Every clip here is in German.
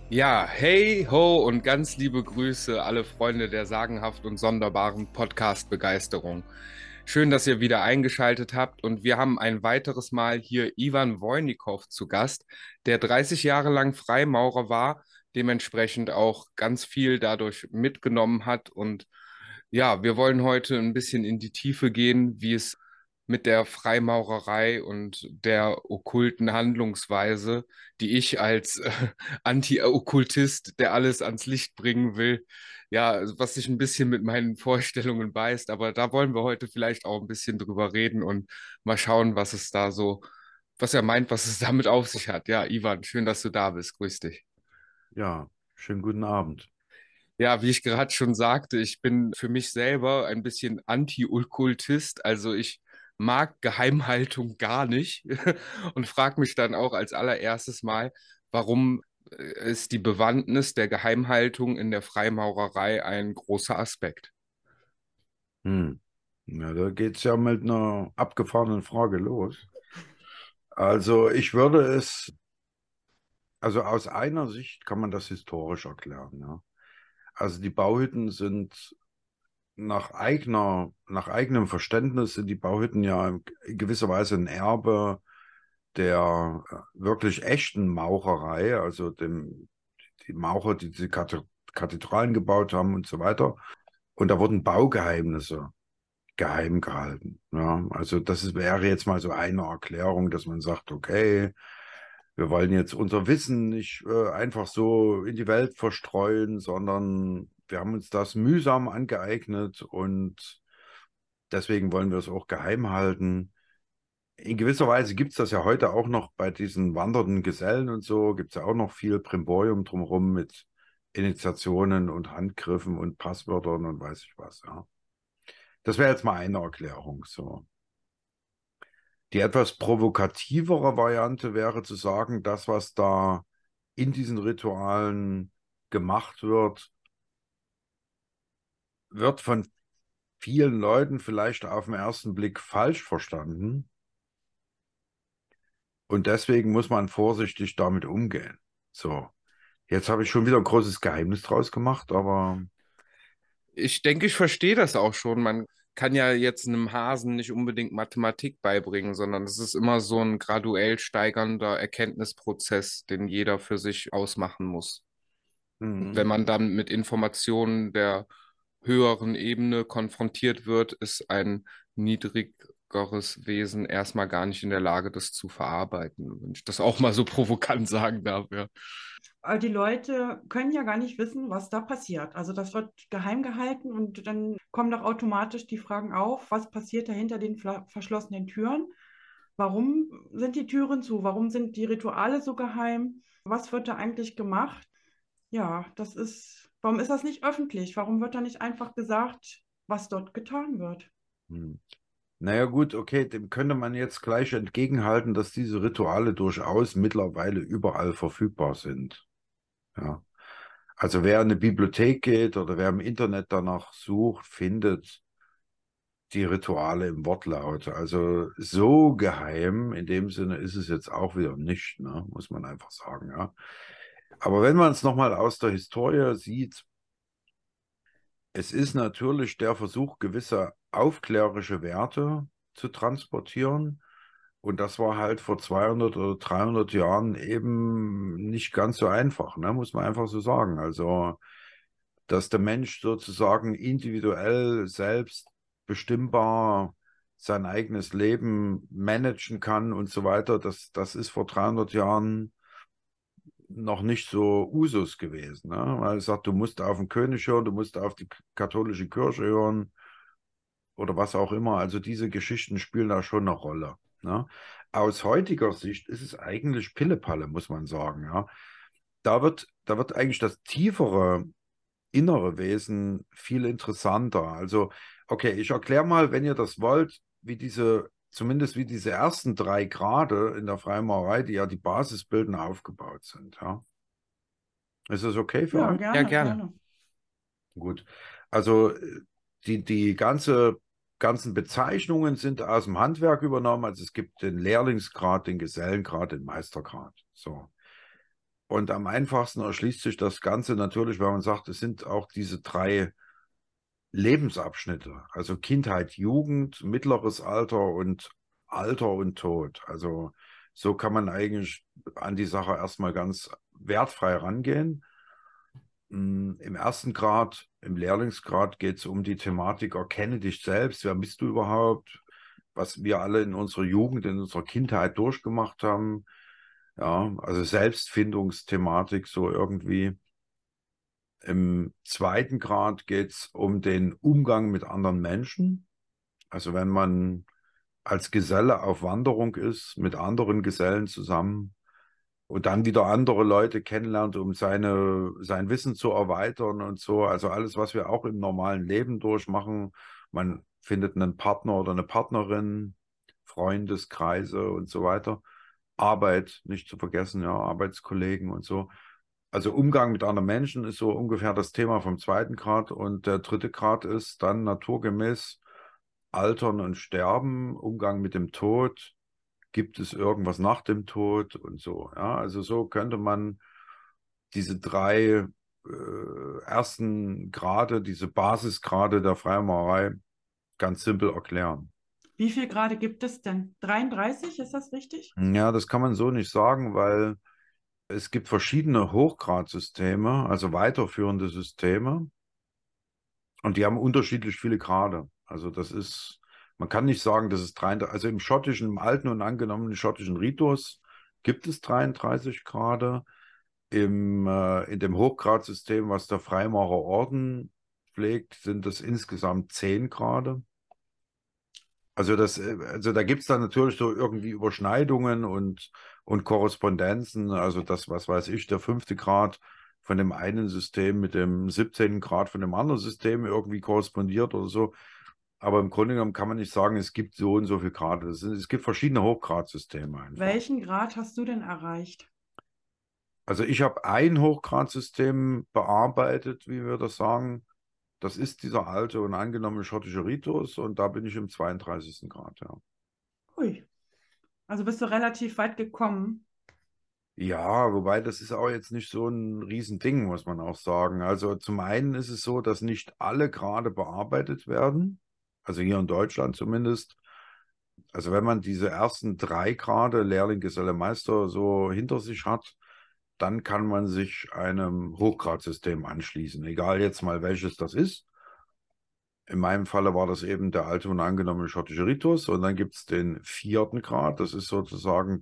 Ja, hey, ho und ganz liebe Grüße alle Freunde der sagenhaft und sonderbaren Podcast-Begeisterung. Schön, dass ihr wieder eingeschaltet habt und wir haben ein weiteres Mal hier Ivan Wojnikow zu Gast, der 30 Jahre lang Freimaurer war, dementsprechend auch ganz viel dadurch mitgenommen hat und ja, wir wollen heute ein bisschen in die Tiefe gehen, wie es mit der Freimaurerei und der okkulten Handlungsweise, die ich als Anti-Okkultist, der alles ans Licht bringen will, ja, was sich ein bisschen mit meinen Vorstellungen beißt. Aber da wollen wir heute vielleicht auch ein bisschen drüber reden und mal schauen, was es da so, was er meint, was es damit auf sich hat. Ja, Ivan, schön, dass du da bist. Grüß dich. Ja, schönen guten Abend. Ja, wie ich gerade schon sagte, ich bin für mich selber ein bisschen Anti-Okkultist. Also ich mag Geheimhaltung gar nicht und frage mich dann auch als allererstes mal, warum ist die Bewandtnis der Geheimhaltung in der Freimaurerei ein großer Aspekt? Hm. Ja, da geht's ja mit einer abgefahrenen Frage los. Also ich würde es, also aus einer Sicht kann man das historisch erklären, ja. Also die Bauhütten sind nach eigenem Verständnis sind die Bauhütten ja in gewisser Weise ein Erbe der wirklich echten Maurerei, also die Maurer, die diese Kathedralen gebaut haben und so weiter. Und da wurden Baugeheimnisse geheim gehalten. Ja, also wäre jetzt mal so eine Erklärung, dass man sagt, okay, wir wollen jetzt unser Wissen nicht einfach so in die Welt verstreuen, sondern wir haben uns das mühsam angeeignet und deswegen wollen wir es auch geheim halten. In gewisser Weise gibt es das ja heute auch noch bei diesen wandernden Gesellen und so, gibt es ja auch noch viel Brimborium drumherum mit Initiationen und Handgriffen und Passwörtern und weiß ich was, ja. Das wäre jetzt mal eine Erklärung, so. Die etwas provokativere Variante wäre zu sagen, das, was da in diesen Ritualen gemacht wird, wird von vielen Leuten vielleicht auf den ersten Blick falsch verstanden. Und deswegen muss man vorsichtig damit umgehen. So, jetzt habe ich schon wieder ein großes Geheimnis draus gemacht, aber Ich denke, ich verstehe das auch schon. Man kann ja jetzt einem Hasen nicht unbedingt Mathematik beibringen, sondern es ist immer so ein graduell steigernder Erkenntnisprozess, den jeder für sich ausmachen muss. Wenn hm, man dann mit Informationen der höheren Ebene konfrontiert wird, ist ein niedrigeres Wesen erstmal gar nicht in der Lage, das zu verarbeiten, wenn ich das auch mal so provokant sagen darf, ja. Die Leute können ja gar nicht wissen, was da passiert. Also das wird geheim gehalten und dann kommen doch automatisch die Fragen auf, was passiert da hinter den verschlossenen Türen? Warum sind die Türen zu? Warum sind die Rituale so geheim? Was wird da eigentlich gemacht? Ja, warum ist das nicht öffentlich? Warum wird da nicht einfach gesagt, was dort getan wird? hm. Naja gut, okay, dem könnte man jetzt gleich entgegenhalten, dass diese Rituale durchaus mittlerweile überall verfügbar sind. Ja. Also wer in eine Bibliothek geht oder wer im Internet danach sucht, findet die Rituale im Wortlaut. Also so geheim in dem Sinne ist es jetzt auch wieder nicht, ne? Muss man einfach sagen, ja. Aber wenn man es nochmal aus der Historie sieht, es ist natürlich der Versuch, gewisse aufklärerische Werte zu transportieren. Und das war halt vor 200 oder 300 Jahren eben nicht ganz so einfach, ne? Muss man einfach so sagen. Also, dass der Mensch sozusagen individuell selbst bestimmbar sein eigenes Leben managen kann und so weiter, das ist vor 300 Jahren noch nicht so Usus gewesen. Ne? Weil es sagt, du musst auf den König hören, du musst auf die katholische Kirche hören oder was auch immer. Also diese Geschichten spielen da schon eine Rolle. Ne? Aus heutiger Sicht ist es eigentlich Pillepalle, muss man sagen. Ja? Da wird eigentlich das tiefere innere Wesen viel interessanter. Also, okay, ich erkläre mal, wenn ihr das wollt, zumindest wie diese ersten drei Grade in der Freimaurerei, die ja die Basis bilden, aufgebaut sind. Ja? Ist das okay für Ja, euch? Ja, gerne, gerne. gerne. Gut. Also die ganzen Bezeichnungen sind aus dem Handwerk übernommen. Also es gibt den Lehrlingsgrad, den Gesellengrad, den Meistergrad. So. Und am einfachsten erschließt sich das Ganze natürlich, weil man sagt, es sind auch diese 3 Lebensabschnitte, also Kindheit, Jugend, mittleres Alter und Tod. Also so kann man eigentlich an die Sache erstmal ganz wertfrei rangehen. Im ersten Grad, im Lehrlingsgrad geht es um die Thematik, erkenne dich selbst, wer bist du überhaupt, was wir alle in unserer Jugend, in unserer Kindheit durchgemacht haben. Ja, also Selbstfindungsthematik so irgendwie. Im zweiten Grad geht es um den Umgang mit anderen Menschen. Also wenn man als Geselle auf Wanderung ist, mit anderen Gesellen zusammen und dann wieder andere Leute kennenlernt, um sein Wissen zu erweitern und so. Also alles, was wir auch im normalen Leben durchmachen. Man findet einen Partner oder eine Partnerin, Freundeskreise und so weiter. Arbeit, nicht zu vergessen, ja, Arbeitskollegen und so. Also Umgang mit anderen Menschen ist so ungefähr das Thema vom zweiten Grad und der dritte Grad ist dann naturgemäß Altern und Sterben, Umgang mit dem Tod. Gibt es irgendwas nach dem Tod und so? Ja, also so könnte man diese 3 ersten Grade, diese Basisgrade der Freimaurerei ganz simpel erklären. Wie viel Grade gibt es denn? 33, ist das richtig? Ja, das kann man so nicht sagen, weil es gibt verschiedene Hochgradsysteme, also weiterführende Systeme, und die haben unterschiedlich viele Grade. Also das ist, man kann nicht sagen, dass es 33, also im schottischen, im alten und angenommenen schottischen Ritus gibt es 33 Grade. In dem Hochgradsystem, was der Freimaurerorden pflegt, sind es insgesamt 10 Grade. Also da gibt es dann natürlich so irgendwie Überschneidungen und Korrespondenzen. Also das, was weiß ich, der 5. Grad von dem einen System mit dem 17. Grad von dem anderen System irgendwie korrespondiert oder so. Aber im Grunde genommen kann man nicht sagen, es gibt so und so viel Grade. Es gibt verschiedene Hochgradsysteme einfach. Welchen Grad hast du denn erreicht? Also ich habe ein Hochgradsystem bearbeitet, wie wir das sagen. Das ist dieser alte und angenommene schottische Ritus und da bin ich im 32. Grad, ja. Ui, also bist du relativ weit gekommen. Ja, wobei das ist auch jetzt nicht so ein Riesending, muss man auch sagen. Also zum einen ist es so, dass nicht alle Grade bearbeitet werden, also hier in Deutschland zumindest. Also wenn man diese ersten 3 Grade Lehrling, Geselle, Meister so hinter sich hat, dann kann man sich einem Hochgradsystem anschließen, egal jetzt mal welches das ist. In meinem Falle war das eben der alte und angenommene schottische Ritus und dann gibt es den 4. Grad, das ist sozusagen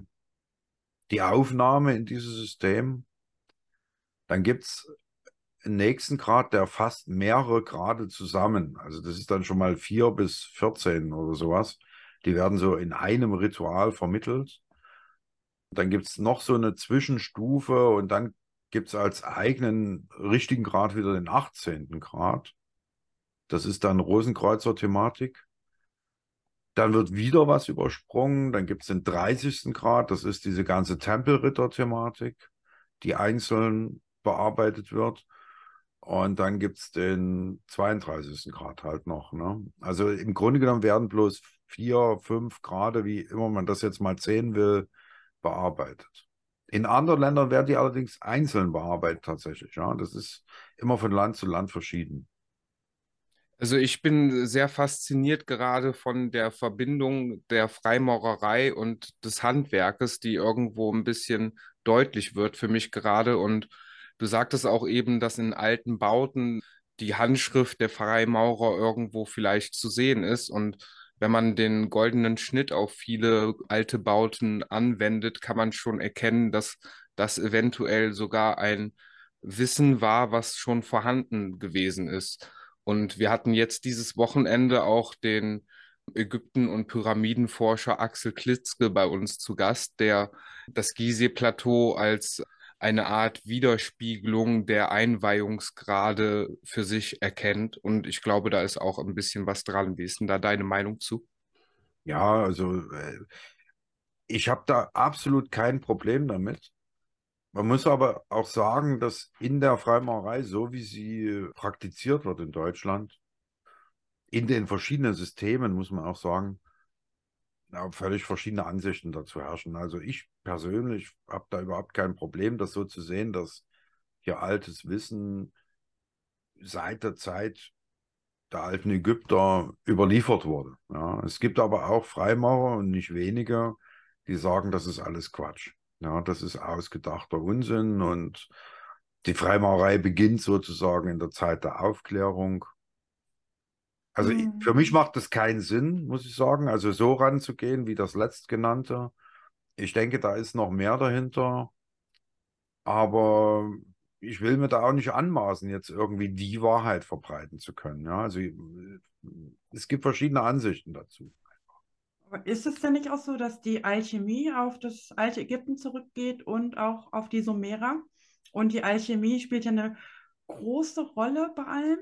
die Aufnahme in dieses System. Dann gibt es einen nächsten Grad, der fasst mehrere Grade zusammen. Also das ist dann schon mal 4 bis 14 oder sowas. Die werden so in einem Ritual vermittelt. Dann gibt es noch so eine Zwischenstufe und dann gibt es als eigenen richtigen Grad wieder den 18. Grad. Das ist dann Rosenkreuzer-Thematik. Dann wird wieder was übersprungen. Dann gibt es den 30. Grad. Das ist diese ganze Tempelritter-Thematik, die einzeln bearbeitet wird. Und dann gibt es den 32. Grad halt noch. Ne? Also im Grunde genommen werden bloß 4, 5 Grade, wie immer man das jetzt mal sehen will, bearbeitet. In anderen Ländern werden die allerdings einzeln bearbeitet tatsächlich. Ja? Das ist immer von Land zu Land verschieden. Also ich bin sehr fasziniert gerade von der Verbindung der Freimaurerei und des Handwerkes, die irgendwo ein bisschen deutlich wird für mich gerade. Und du sagtest auch eben, dass in alten Bauten die Handschrift der Freimaurer irgendwo vielleicht zu sehen ist. Und wenn man den goldenen Schnitt auf viele alte Bauten anwendet, kann man schon erkennen, dass das eventuell sogar ein Wissen war, was schon vorhanden gewesen ist. Und wir hatten jetzt dieses Wochenende auch den Ägypten- und Pyramidenforscher Axel Klitzke bei uns zu Gast, der das Gizeh-Plateau als eine Art Widerspiegelung der Einweihungsgrade für sich erkennt. Und ich glaube, da ist auch ein bisschen was dran. Wie ist denn da deine Meinung zu? Ja, also ich habe da absolut kein Problem damit. Man muss aber auch sagen, dass in der Freimaurerei, so wie sie praktiziert wird in Deutschland, in den verschiedenen Systemen, muss man auch sagen, ja, völlig verschiedene Ansichten dazu herrschen. Also ich persönlich habe da überhaupt kein Problem, das so zu sehen, dass hier altes Wissen seit der Zeit der alten Ägypter überliefert wurde. Ja, es gibt aber auch Freimaurer und nicht wenige, die sagen, das ist alles Quatsch. Ja, das ist ausgedachter Unsinn und die Freimaurerei beginnt sozusagen in der Zeit der Aufklärung. Also für mich Mhm. macht es keinen Sinn, muss ich sagen, also so ranzugehen wie das letztgenannte. Ich denke, da ist noch mehr dahinter, aber ich will mir da auch nicht anmaßen, jetzt irgendwie die Wahrheit verbreiten zu können. Ja, also es gibt verschiedene Ansichten dazu. Aber ist es denn nicht auch so, dass die Alchemie auf das alte Ägypten zurückgeht und auch auf die Sumerer? Und die Alchemie spielt ja eine große Rolle bei allem.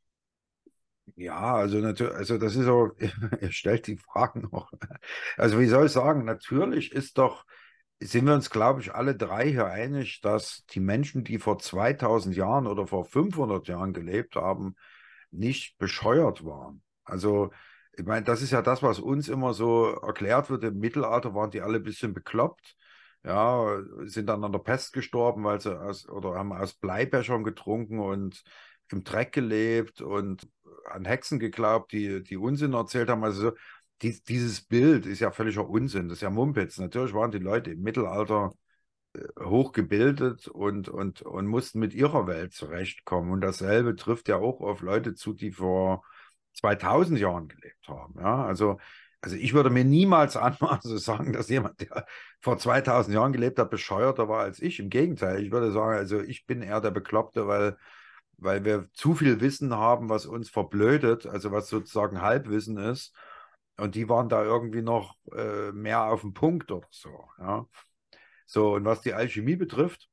Ja, also natürlich, also das ist so, ihr stellt die Fragen noch. Also wie soll ich sagen, natürlich ist doch, sind wir uns, glaube ich, alle drei hier einig, dass die Menschen, die vor 2000 Jahren oder vor 500 Jahren gelebt haben, nicht bescheuert waren. Also, ich meine, das ist ja das, was uns immer so erklärt wird. Im Mittelalter waren die alle ein bisschen bekloppt. Ja, sind dann an der Pest gestorben, weil sie oder haben aus Bleibechern getrunken und im Dreck gelebt und an Hexen geglaubt, die Unsinn erzählt haben. Also so, dieses Bild ist ja völliger Unsinn. Das ist ja Mumpitz. Natürlich waren die Leute im Mittelalter hochgebildet und mussten mit ihrer Welt zurechtkommen. Und dasselbe trifft ja auch auf Leute zu, die vor 2000 Jahren gelebt haben. Ja, also ich würde mir niemals anmaßen zu sagen, dass jemand, der vor 2000 Jahren gelebt hat, bescheuerter war als ich. Im Gegenteil, ich würde sagen, also ich bin eher der Bekloppte, weil wir zu viel Wissen haben, was uns verblödet, also was sozusagen Halbwissen ist. Und die waren da irgendwie noch mehr auf den Punkt oder so. Ja. So, und was die Alchemie betrifft,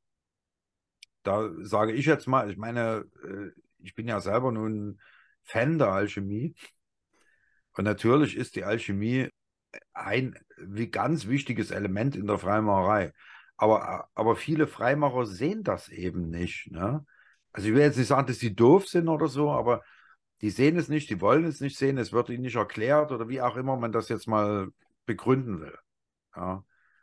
da sage ich jetzt mal, ich meine, ich bin ja selber nun Fan der Alchemie. Und natürlich ist die Alchemie ein wie ganz wichtiges Element in der Freimaurerei. Aber viele Freimacher sehen das eben nicht. Ne? Also ich will jetzt nicht sagen, dass sie doof sind oder so, aber die sehen es nicht, die wollen es nicht sehen, es wird ihnen nicht erklärt oder wie auch immer man das jetzt mal begründen will. Ja?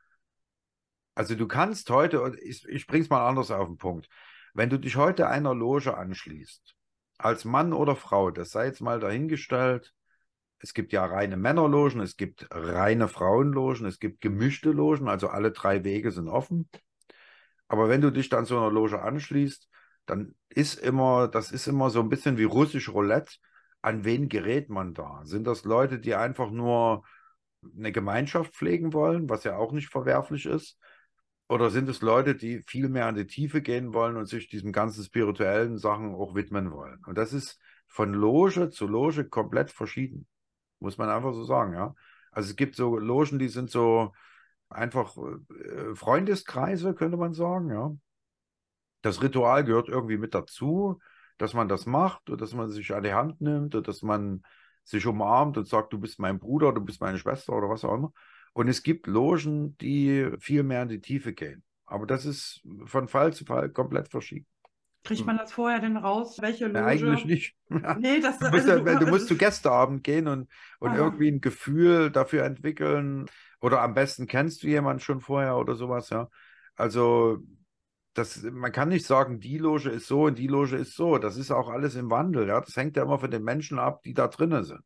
Also du kannst heute, und ich bringe es mal anders auf den Punkt, wenn du dich heute einer Loge anschließt, als Mann oder Frau, das sei jetzt mal dahingestellt, es gibt ja reine Männerlogen, es gibt reine Frauenlogen, es gibt gemischte Logen, also alle drei Wege sind offen. Aber wenn du dich dann so einer Loge anschließt, dann ist immer, das ist immer so ein bisschen wie russisch Roulette. An wen gerät man da? Sind das Leute, die einfach nur eine Gemeinschaft pflegen wollen, was ja auch nicht verwerflich ist? Oder sind es Leute, die viel mehr in die Tiefe gehen wollen und sich diesen ganzen spirituellen Sachen auch widmen wollen? Und das ist von Loge zu Loge komplett verschieden. Muss man einfach so sagen, ja. Also es gibt so Logen, die sind so einfach Freundeskreise, könnte man sagen, ja. Das Ritual gehört irgendwie mit dazu, dass man das macht und dass man sich an die Hand nimmt und dass man sich umarmt und sagt, du bist mein Bruder, du bist meine Schwester oder was auch immer. Und es gibt Logen, die viel mehr in die Tiefe gehen. Aber das ist von Fall zu Fall komplett verschieden. Kriegt man das vorher denn raus, welche Ja, eigentlich Loge? nicht. Nee, das, Du musst, also du, du musst zu Gästeabend gehen und aha. irgendwie ein Gefühl dafür entwickeln. Oder am besten kennst du jemanden schon vorher oder sowas, ja. Also, man kann nicht sagen, die Loge ist so und die Loge ist so. Das ist auch alles im Wandel, ja. Das hängt ja immer von den Menschen ab, die da drinnen sind.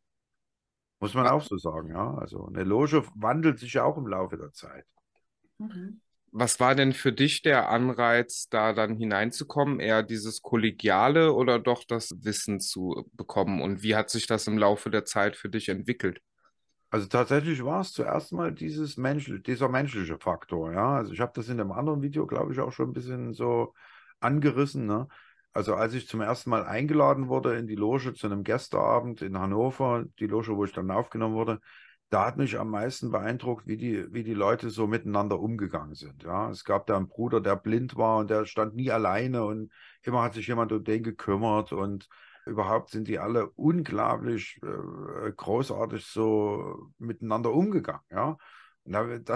Muss man Wa- auch so sagen, ja. Also, eine Loge wandelt sich ja auch im Laufe der Zeit. Mhm. Was war denn für dich der Anreiz, da dann hineinzukommen? Eher dieses Kollegiale oder doch das Wissen zu bekommen? Und wie hat sich das im Laufe der Zeit für dich entwickelt? Also tatsächlich war es zuerst mal dieser menschliche Faktor, ja. Also ich habe das in einem anderen Video, glaube ich, auch schon ein bisschen so angerissen, ne? Also als ich zum ersten Mal eingeladen wurde in die Loge zu einem Gästeabend in Hannover, die Loge, wo ich dann aufgenommen wurde, da hat mich am meisten beeindruckt, wie die Leute so miteinander umgegangen sind, ja. Es gab da einen Bruder, der blind war und der stand nie alleine und immer hat sich jemand um den gekümmert und überhaupt sind die alle unglaublich großartig so miteinander umgegangen, ja. Und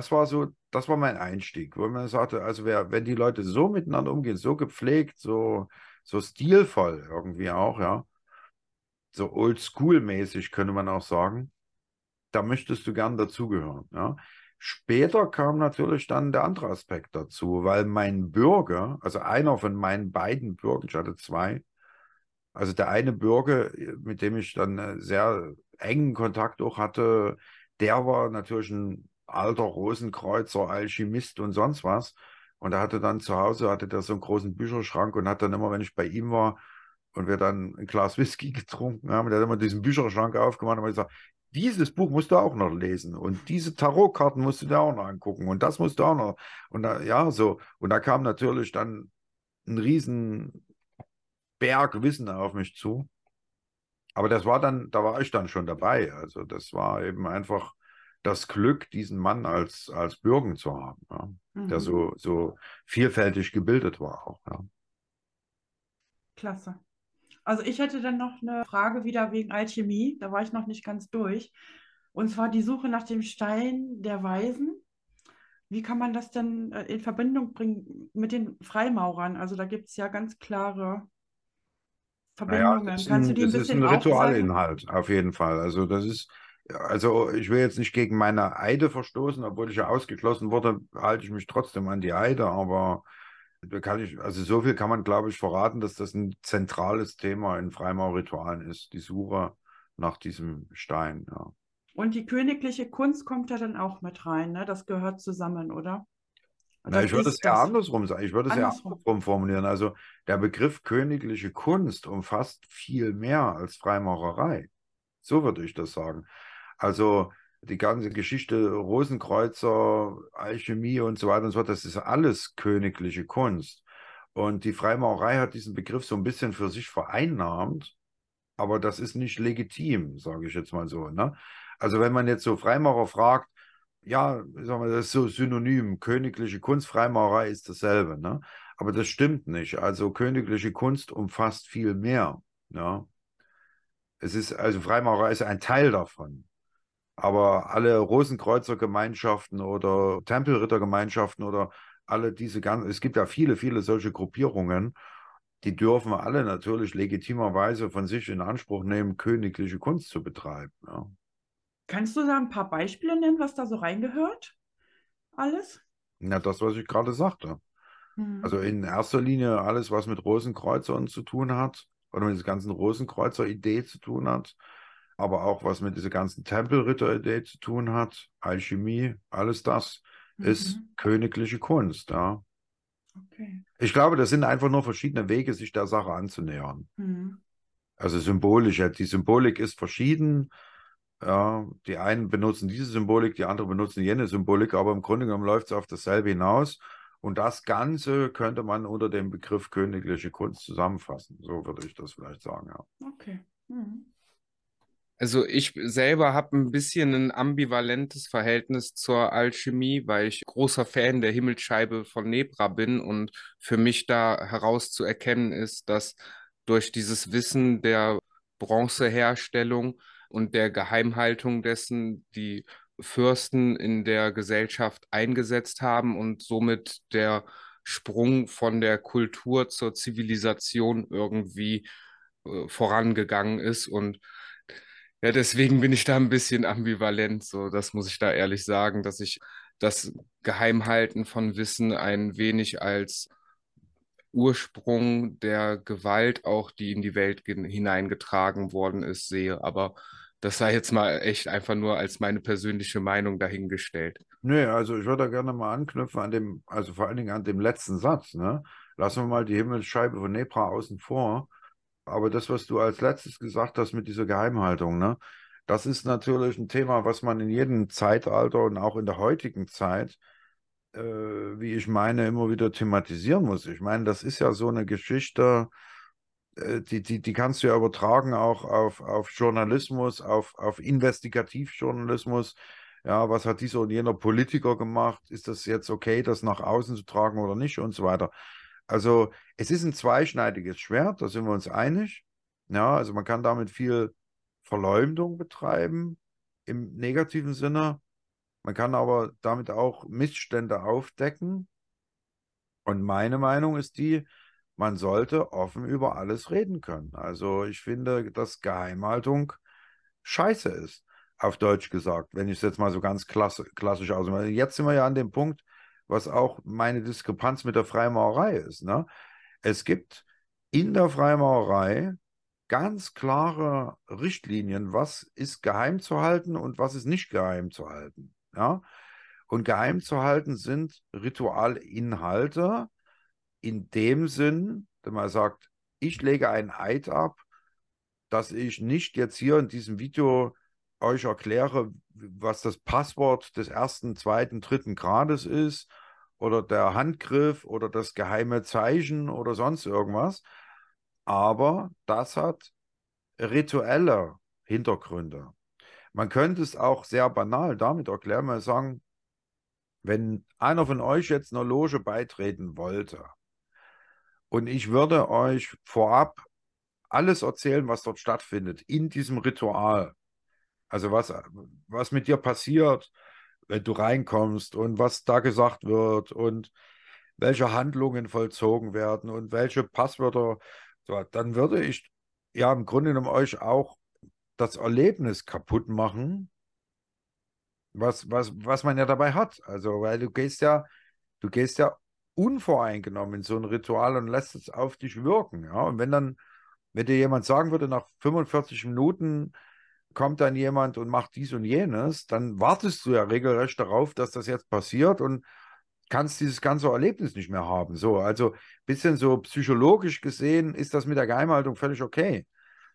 das war mein Einstieg, wo man sagte, also wenn die Leute so miteinander umgehen, so gepflegt, so stilvoll irgendwie auch, ja, so oldschool-mäßig könnte man auch sagen, da möchtest du gern dazugehören. Ja. Später kam natürlich dann der andere Aspekt dazu, weil mein Bürger, also einer von meinen beiden Bürgern, ich hatte zwei, also der eine Bürger, mit dem ich dann sehr engen Kontakt auch hatte, der war natürlich ein alter Rosenkreuzer, Alchemist und sonst was. Und er hatte dann zu Hause, hatte der so einen großen Bücherschrank und hat dann immer, wenn ich bei ihm war und wir dann ein Glas Whisky getrunken haben, der hat immer diesen Bücherschrank aufgemacht und hat gesagt, dieses Buch musst du auch noch lesen und diese Tarotkarten musst du dir auch noch angucken und das musst du auch noch. Und da, ja, so. Und da kam natürlich dann ein riesen Berg Wissen auf mich zu. Aber das war dann, da war ich dann schon dabei. Also das war eben einfach das Glück, diesen Mann als Bürgen zu haben, ja, der Mhm. so vielfältig gebildet war auch. Ja. Klasse. Also ich hätte dann noch eine Frage wieder wegen Alchemie. Da war ich noch nicht ganz durch. Und zwar die Suche nach dem Stein der Weisen. Wie kann man das denn in Verbindung bringen mit den Freimaurern? Also da gibt es ja ganz klare Naja, Verbindungen. Kannst du die ein das ist bisschen ein aufzeigen? Ritualinhalt, auf jeden Fall. Also das ist, also ich will jetzt nicht gegen meine Eide verstoßen, obwohl ich ja ausgeschlossen wurde, halte ich mich trotzdem an die Eide, aber da kann ich, also so viel kann man, glaube ich, verraten, dass das ein zentrales Thema in Freimaurritualen ist, die Suche nach diesem Stein, ja. Und die königliche Kunst kommt ja dann auch mit rein, ne? Das gehört zusammen, oder? Na, Das ich würde es ist eher das. andersrum sagen. Ich würde es eher Andersrum. andersrum formulieren. Also der Begriff königliche Kunst umfasst viel mehr als Freimaurerei. So würde ich das sagen. Also die ganze Geschichte Rosenkreuzer, Alchemie und so weiter und so fort, das ist alles königliche Kunst. Und die Freimaurerei hat diesen Begriff so ein bisschen für sich vereinnahmt, aber das ist nicht legitim, sage ich jetzt mal so. Ne? Also wenn man jetzt so Freimaurer fragt, ja, sagen wir, das ist so synonym, königliche Kunst, Freimaurerei ist dasselbe. Ne? Aber das stimmt nicht. Also königliche Kunst umfasst viel mehr. Ja? Es ist, also Freimaurerei ist ein Teil davon. Aber alle Rosenkreuzergemeinschaften oder Tempelrittergemeinschaften oder alle diese ganzen, es gibt ja viele, viele solche Gruppierungen, die dürfen alle natürlich legitimerweise von sich in Anspruch nehmen, königliche Kunst zu betreiben. Ja. Kannst du da ein paar Beispiele nennen, was da so reingehört? Alles? Ja, das, was ich gerade sagte. Also Mhm. in erster Linie alles, was mit Rosenkreuzern zu tun hat oder mit dieser ganzen Rosenkreuzer-Idee zu tun hat, aber auch was mit dieser ganzen Tempelritter-Idee zu tun hat, Alchemie, alles das ist Mhm. königliche Kunst. Ja. Okay. Ich glaube, das sind einfach nur verschiedene Wege, sich der Sache anzunähern. Mhm. Also symbolisch, ja, die Symbolik ist verschieden. Ja, die einen benutzen diese Symbolik, die anderen benutzen jene Symbolik, aber im Grunde genommen läuft es auf dasselbe hinaus. Und das Ganze könnte man unter dem Begriff königliche Kunst zusammenfassen. So würde ich das vielleicht sagen, ja. Okay. Mhm. Also ich selber habe ein bisschen ein ambivalentes Verhältnis zur Alchemie, weil ich großer Fan der Himmelsscheibe von Nebra bin und für mich da herauszuerkennen ist, dass durch dieses Wissen der Bronzeherstellung und der Geheimhaltung dessen die Fürsten in der Gesellschaft eingesetzt haben und somit der Sprung von der Kultur zur Zivilisation irgendwie vorangegangen ist. Und ja, deswegen bin ich da ein bisschen ambivalent, so, das muss ich da ehrlich sagen, dass ich das Geheimhalten von Wissen ein wenig als Ursprung der Gewalt auch, die in die Welt hineingetragen worden ist, sehe. Aber das sei jetzt mal echt einfach nur als meine persönliche Meinung dahingestellt. Nee, also ich würde da gerne mal anknüpfen an dem, also vor allen Dingen an dem letzten Satz, ne? Lassen wir mal die Himmelsscheibe von Nebra außen vor. Aber das, was du als letztes gesagt hast mit dieser Geheimhaltung, ne? Das ist natürlich ein Thema, was man in jedem Zeitalter und auch in der heutigen Zeit, wie ich meine, immer wieder thematisieren muss. Ich meine, das ist ja so eine Geschichte, die kannst du ja übertragen auch auf Journalismus, auf Investigativjournalismus. Ja, was hat dieser und jener Politiker gemacht? Ist das jetzt okay, das nach außen zu tragen oder nicht und so weiter? Also, es ist ein zweischneidiges Schwert, da sind wir uns einig. Ja, also man kann damit viel Verleumdung betreiben im negativen Sinne. Man kann aber damit auch Missstände aufdecken. Und meine Meinung ist die, man sollte offen über alles reden können. Also ich finde, dass Geheimhaltung scheiße ist. auf Deutsch gesagt, wenn ich es jetzt mal so ganz klassisch ausmache. Jetzt sind wir ja an dem Punkt, was auch meine Diskrepanz mit der Freimaurerei ist. Ne? Es gibt in der Freimaurerei ganz klare Richtlinien, was ist geheim zu halten und was ist nicht geheim zu halten. Ja? Und geheim zu halten sind Ritualinhalte in dem Sinn, dass man sagt, ich lege einen Eid ab, dass ich nicht jetzt hier in diesem Video euch erkläre, was das Passwort des ersten, zweiten, dritten Grades ist oder der Handgriff oder das geheime Zeichen oder sonst irgendwas. Aber das hat rituelle Hintergründe. Man könnte es auch sehr banal damit erklären, mal sagen, wenn einer von euch jetzt einer Loge beitreten wollte und ich würde euch vorab alles erzählen, was dort stattfindet, in diesem Ritual. Also was mit dir passiert, wenn du reinkommst und was da gesagt wird und welche Handlungen vollzogen werden und welche Passwörter. So, dann würde ich ja im Grunde genommen euch auch das Erlebnis kaputt machen, was man ja dabei hat. Also, weil du gehst ja unvoreingenommen in so ein Ritual und lässt es auf dich wirken. Ja? Und wenn dir jemand sagen würde, nach 45 Minuten kommt dann jemand und macht dies und jenes, dann wartest du ja regelrecht darauf, dass das jetzt passiert und kannst dieses ganze Erlebnis nicht mehr haben. So, also ein bisschen so psychologisch gesehen ist das mit der Geheimhaltung völlig okay.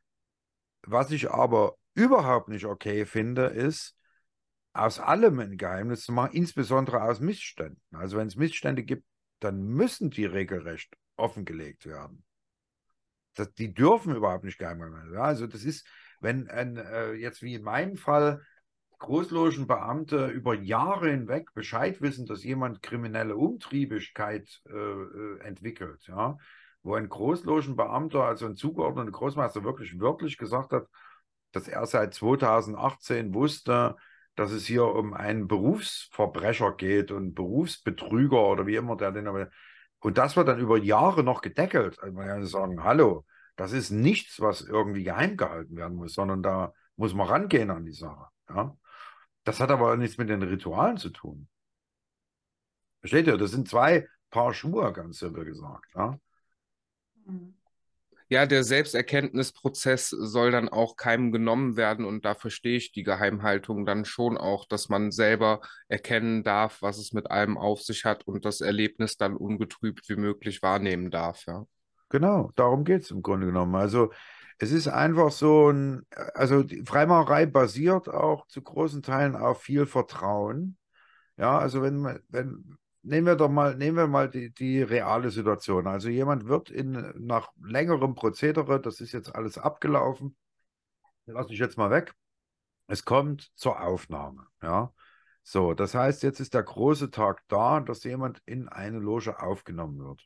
Was ich aber überhaupt nicht okay finde, ist, aus allem ein Geheimnis zu machen, insbesondere aus Missständen. Also wenn es Missstände gibt, dann müssen die regelrecht offengelegt werden. Die dürfen überhaupt nicht geheim gehalten werden. Ja, also das ist, wenn jetzt wie in meinem Fall Großlogenbeamte über Jahre hinweg Bescheid wissen, dass jemand kriminelle Umtriebigkeit entwickelt, ja, wo ein Großlogenbeamter, also ein zugeordneter Großmeister wirklich wörtlich gesagt hat, dass er seit 2018 wusste, dass es hier um einen Berufsverbrecher geht und Berufsbetrüger oder wie immer der den aber. Und das wird dann über Jahre noch gedeckelt. Also man kann sagen, hallo, das ist nichts, was irgendwie geheim gehalten werden muss, sondern da muss man rangehen an die Sache. Ja? Das hat aber nichts mit den Ritualen zu tun. Versteht ihr? Das sind zwei Paar Schuhe, ganz simpel gesagt. Ja? Mhm. Ja, der Selbsterkenntnisprozess soll dann auch keinem genommen werden und da verstehe ich die Geheimhaltung dann schon auch, dass man selber erkennen darf, was es mit allem auf sich hat und das Erlebnis dann ungetrübt wie möglich wahrnehmen darf, ja. Genau, darum geht es im Grunde genommen. Also es ist einfach so also die Freimaurerei basiert auch zu großen Teilen auf viel Vertrauen. Ja, also nehmen wir mal die reale Situation. Also jemand wird nach längerem Prozedere, das ist jetzt alles abgelaufen, lasse ich jetzt mal weg. Es kommt zur Aufnahme. Ja, so, das heißt, jetzt ist der große Tag da, dass jemand in eine Loge aufgenommen wird.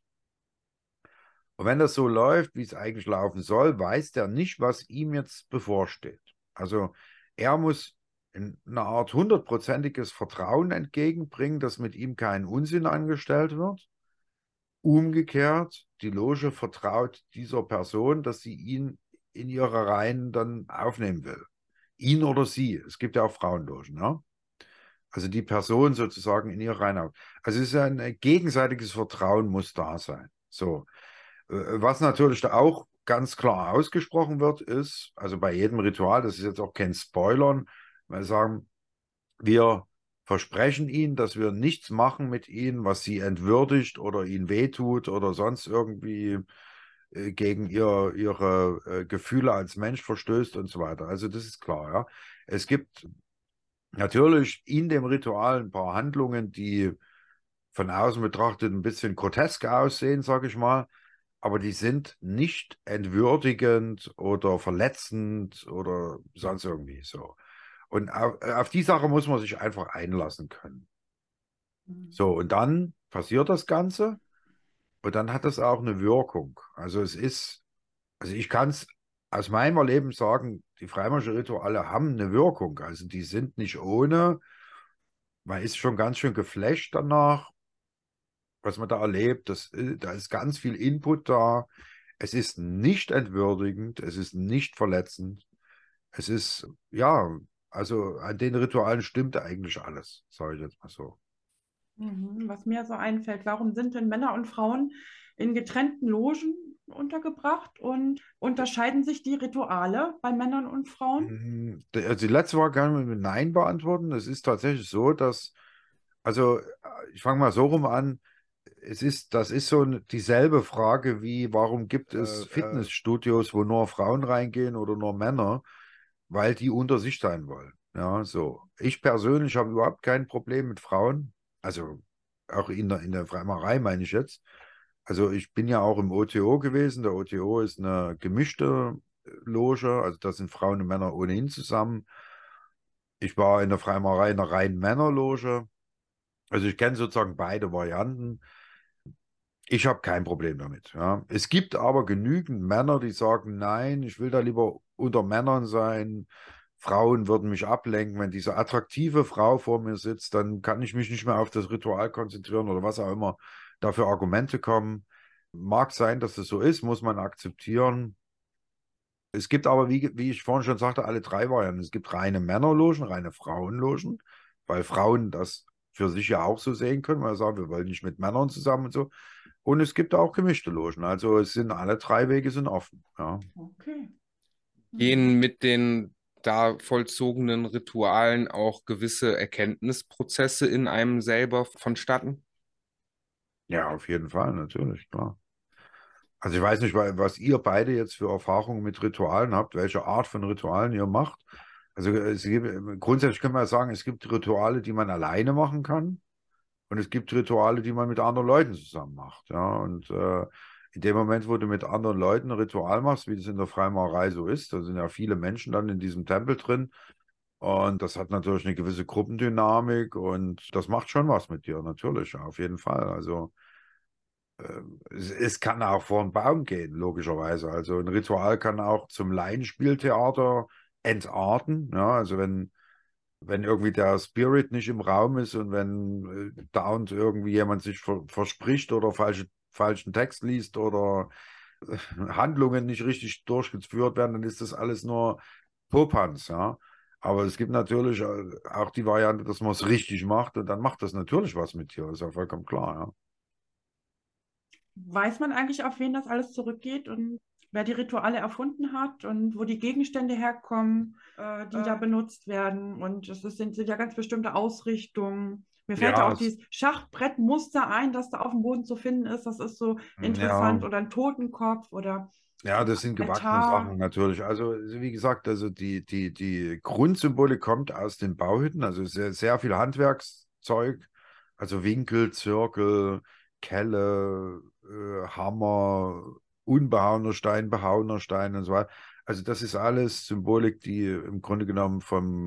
Und wenn das so läuft, wie es eigentlich laufen soll, weiß der nicht, was ihm jetzt bevorsteht. Also er muss in einer Art hundertprozentiges Vertrauen entgegenbringen, dass mit ihm kein Unsinn angestellt wird. Umgekehrt, die Loge vertraut dieser Person, dass sie ihn in ihre Reihen dann aufnehmen will. Ihn oder sie. Es gibt ja auch Frauenlogen, ja? Also die Person sozusagen in ihre Reihen auf. Also es ist ein gegenseitiges Vertrauen muss da sein. So. Was natürlich da auch ganz klar ausgesprochen wird, ist, also bei jedem Ritual, das ist jetzt auch kein Spoilern, weil wir sagen, wir versprechen ihnen, dass wir nichts machen mit ihnen, was sie entwürdigt oder ihnen wehtut oder sonst irgendwie gegen ihre Gefühle als Mensch verstößt und so weiter. Also das ist klar, ja. Es gibt natürlich in dem Ritual ein paar Handlungen, die von außen betrachtet ein bisschen grotesk aussehen, sage ich mal, aber die sind nicht entwürdigend oder verletzend oder sonst irgendwie so. Und auf die Sache muss man sich einfach einlassen können. Mhm. So, und dann passiert das Ganze und dann hat das auch eine Wirkung. Also ich kann es aus meinem Erleben sagen, die Freimaurerrituale haben eine Wirkung. Also die sind nicht ohne. Man ist schon ganz schön geflasht danach, was man da erlebt. Da ist ganz viel Input da. Es ist nicht entwürdigend, es ist nicht verletzend. Es ist, ja, Also an den Ritualen stimmt eigentlich alles, sage ich jetzt mal so. Was mir so einfällt, warum sind denn Männer und Frauen in getrennten Logen untergebracht und unterscheiden sich die Rituale bei Männern und Frauen? Also die letzte Frage kann man mit Nein beantworten. Es ist tatsächlich so, dass, also ich fange mal so rum an, das ist so dieselbe Frage wie, warum gibt es Fitnessstudios, wo nur Frauen reingehen oder nur Männer? Weil die unter sich sein wollen. Ja, so. Ich persönlich habe überhaupt kein Problem mit Frauen. Also auch in der Freimaurerei meine ich jetzt. Also ich bin ja auch im OTO gewesen. Der OTO ist eine gemischte Loge. Also da sind Frauen und Männer ohnehin zusammen. Ich war in der Freimaurerei in einer reinen Männerloge. Also ich kenne sozusagen beide Varianten. Ich habe kein Problem damit. Ja. Es gibt aber genügend Männer, die sagen, nein, ich will da lieber unter Männern sein. Frauen würden mich ablenken. Wenn diese attraktive Frau vor mir sitzt, dann kann ich mich nicht mehr auf das Ritual konzentrieren oder was auch immer dafür Argumente kommen. Mag sein, dass das so ist, muss man akzeptieren. Es gibt aber, wie ich vorhin schon sagte, alle drei Varianten. Es gibt reine Männerlogen, reine Frauenlogen, weil Frauen das für sich ja auch so sehen können, weil sie sagen, wir wollen nicht mit Männern zusammen und so. Und es gibt auch gemischte Logen. Also es sind alle drei Wege sind offen. Ja. Okay. Gehen mit den da vollzogenen Ritualen auch gewisse Erkenntnisprozesse in einem selber vonstatten? Ja, auf jeden Fall, natürlich, klar. Also ich weiß nicht, was ihr beide jetzt für Erfahrungen mit Ritualen habt, welche Art von Ritualen ihr macht. Also grundsätzlich kann man ja sagen, es gibt Rituale, die man alleine machen kann. Und es gibt Rituale, die man mit anderen Leuten zusammen macht. Ja, und in dem Moment, wo du mit anderen Leuten ein Ritual machst, wie das in der Freimaurerei so ist, da sind ja viele Menschen dann in diesem Tempel drin. Und das hat natürlich eine gewisse Gruppendynamik und das macht schon was mit dir, natürlich, ja, auf jeden Fall. Also es kann auch vor einen Baum gehen, logischerweise. Also ein Ritual kann auch zum Laienspieltheater entarten. Ja, also wenn irgendwie der Spirit nicht im Raum ist und wenn dauernd irgendwie jemand sich verspricht oder falschen Text liest oder Handlungen nicht richtig durchgeführt werden, dann ist das alles nur Popanz, ja. Aber es gibt natürlich auch die Variante, dass man es richtig macht und dann macht das natürlich was mit dir, ist ja vollkommen klar, ja. Weiß man eigentlich, auf wen das alles zurückgeht und wer die Rituale erfunden hat und wo die Gegenstände herkommen, die da benutzt werden? Und sind ja ganz bestimmte Ausrichtungen. Mir fällt da Ja, auch dieses Schachbrettmuster ein, das da auf dem Boden zu finden ist. Das ist so ja, interessant. Oder ein Totenkopf oder ja, das sind gewachsene Altar. Sachen natürlich. Also, wie gesagt, also die Grundsymbole kommt aus den Bauhütten, also sehr, sehr viel Handwerkszeug, also Winkel, Zirkel, Kelle, Hammer, unbehauener Stein, behauener Stein und so weiter. Also das ist alles Symbolik, die im Grunde genommen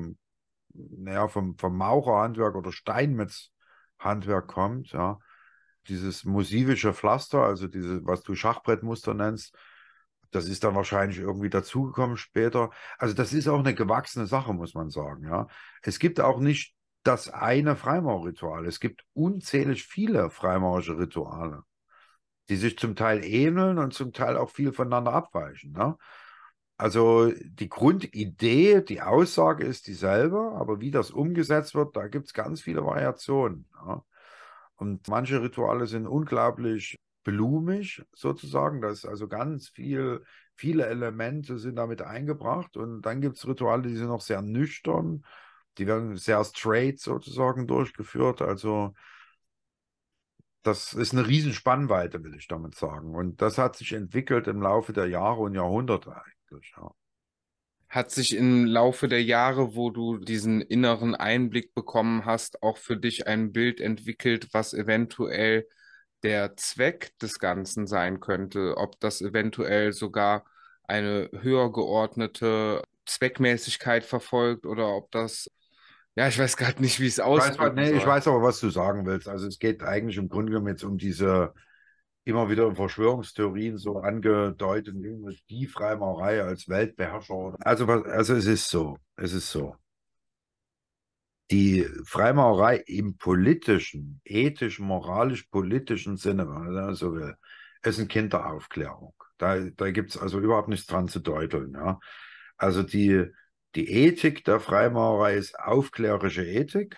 vom Maurerhandwerk oder Steinmetzhandwerk kommt, ja. Dieses musivische Pflaster, also diese, was du Schachbrettmuster nennst, das ist dann wahrscheinlich irgendwie dazugekommen später. Also das ist auch eine gewachsene Sache, muss man sagen, ja. Es gibt auch nicht das eine Freimaurerritual. Es gibt unzählig viele freimaurerische Rituale, die sich zum Teil ähneln und zum Teil auch viel voneinander abweichen, ne? Also die Grundidee, die Aussage ist dieselbe, aber wie das umgesetzt wird, da gibt es ganz viele Variationen. Ja. Und manche Rituale sind unglaublich blumig sozusagen. Da ist also viele Elemente sind damit eingebracht. Und dann gibt es Rituale, die sind noch sehr nüchtern. Die werden sehr straight sozusagen durchgeführt. Also das ist eine riesen Spannweite, will ich damit sagen. Und das hat sich entwickelt im Laufe der Jahre und Jahrhunderte eigentlich. Ja. Hat sich im Laufe der Jahre, wo du diesen inneren Einblick bekommen hast, auch für dich ein Bild entwickelt, was eventuell der Zweck des Ganzen sein könnte? Ob das eventuell sogar eine höher geordnete Zweckmäßigkeit verfolgt oder ob das, ja, ich weiß gerade nicht, wie ich es ausdrücken Nee, ich soll. weiß aber, was du sagen willst. Also es geht eigentlich im Grunde genommen jetzt um diese immer wieder Verschwörungstheorien so angedeutet, die Freimaurerei als Weltbeherrscher. Also es ist so, es ist so. Die Freimaurerei im politischen, ethisch, moralisch-politischen Sinne, wenn man so will, ist eine Kinderaufklärung. Da gibt es also überhaupt nichts dran zu deuteln. Ja? Also Die Ethik der Freimaurerei ist aufklärerische Ethik.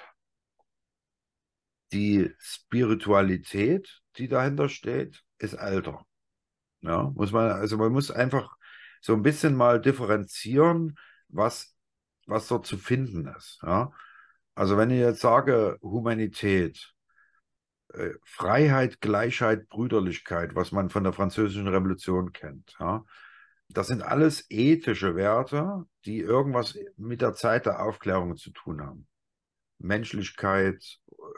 Die Spiritualität, die dahinter steht, ist älter. Ja, man muss einfach so ein bisschen mal differenzieren, was dort zu finden ist. Ja? Also wenn ich jetzt sage Humanität, Freiheit, Gleichheit, Brüderlichkeit, was man von der Französischen Revolution kennt, ja? Das sind alles ethische Werte, die irgendwas mit der Zeit der Aufklärung zu tun haben. Menschlichkeit,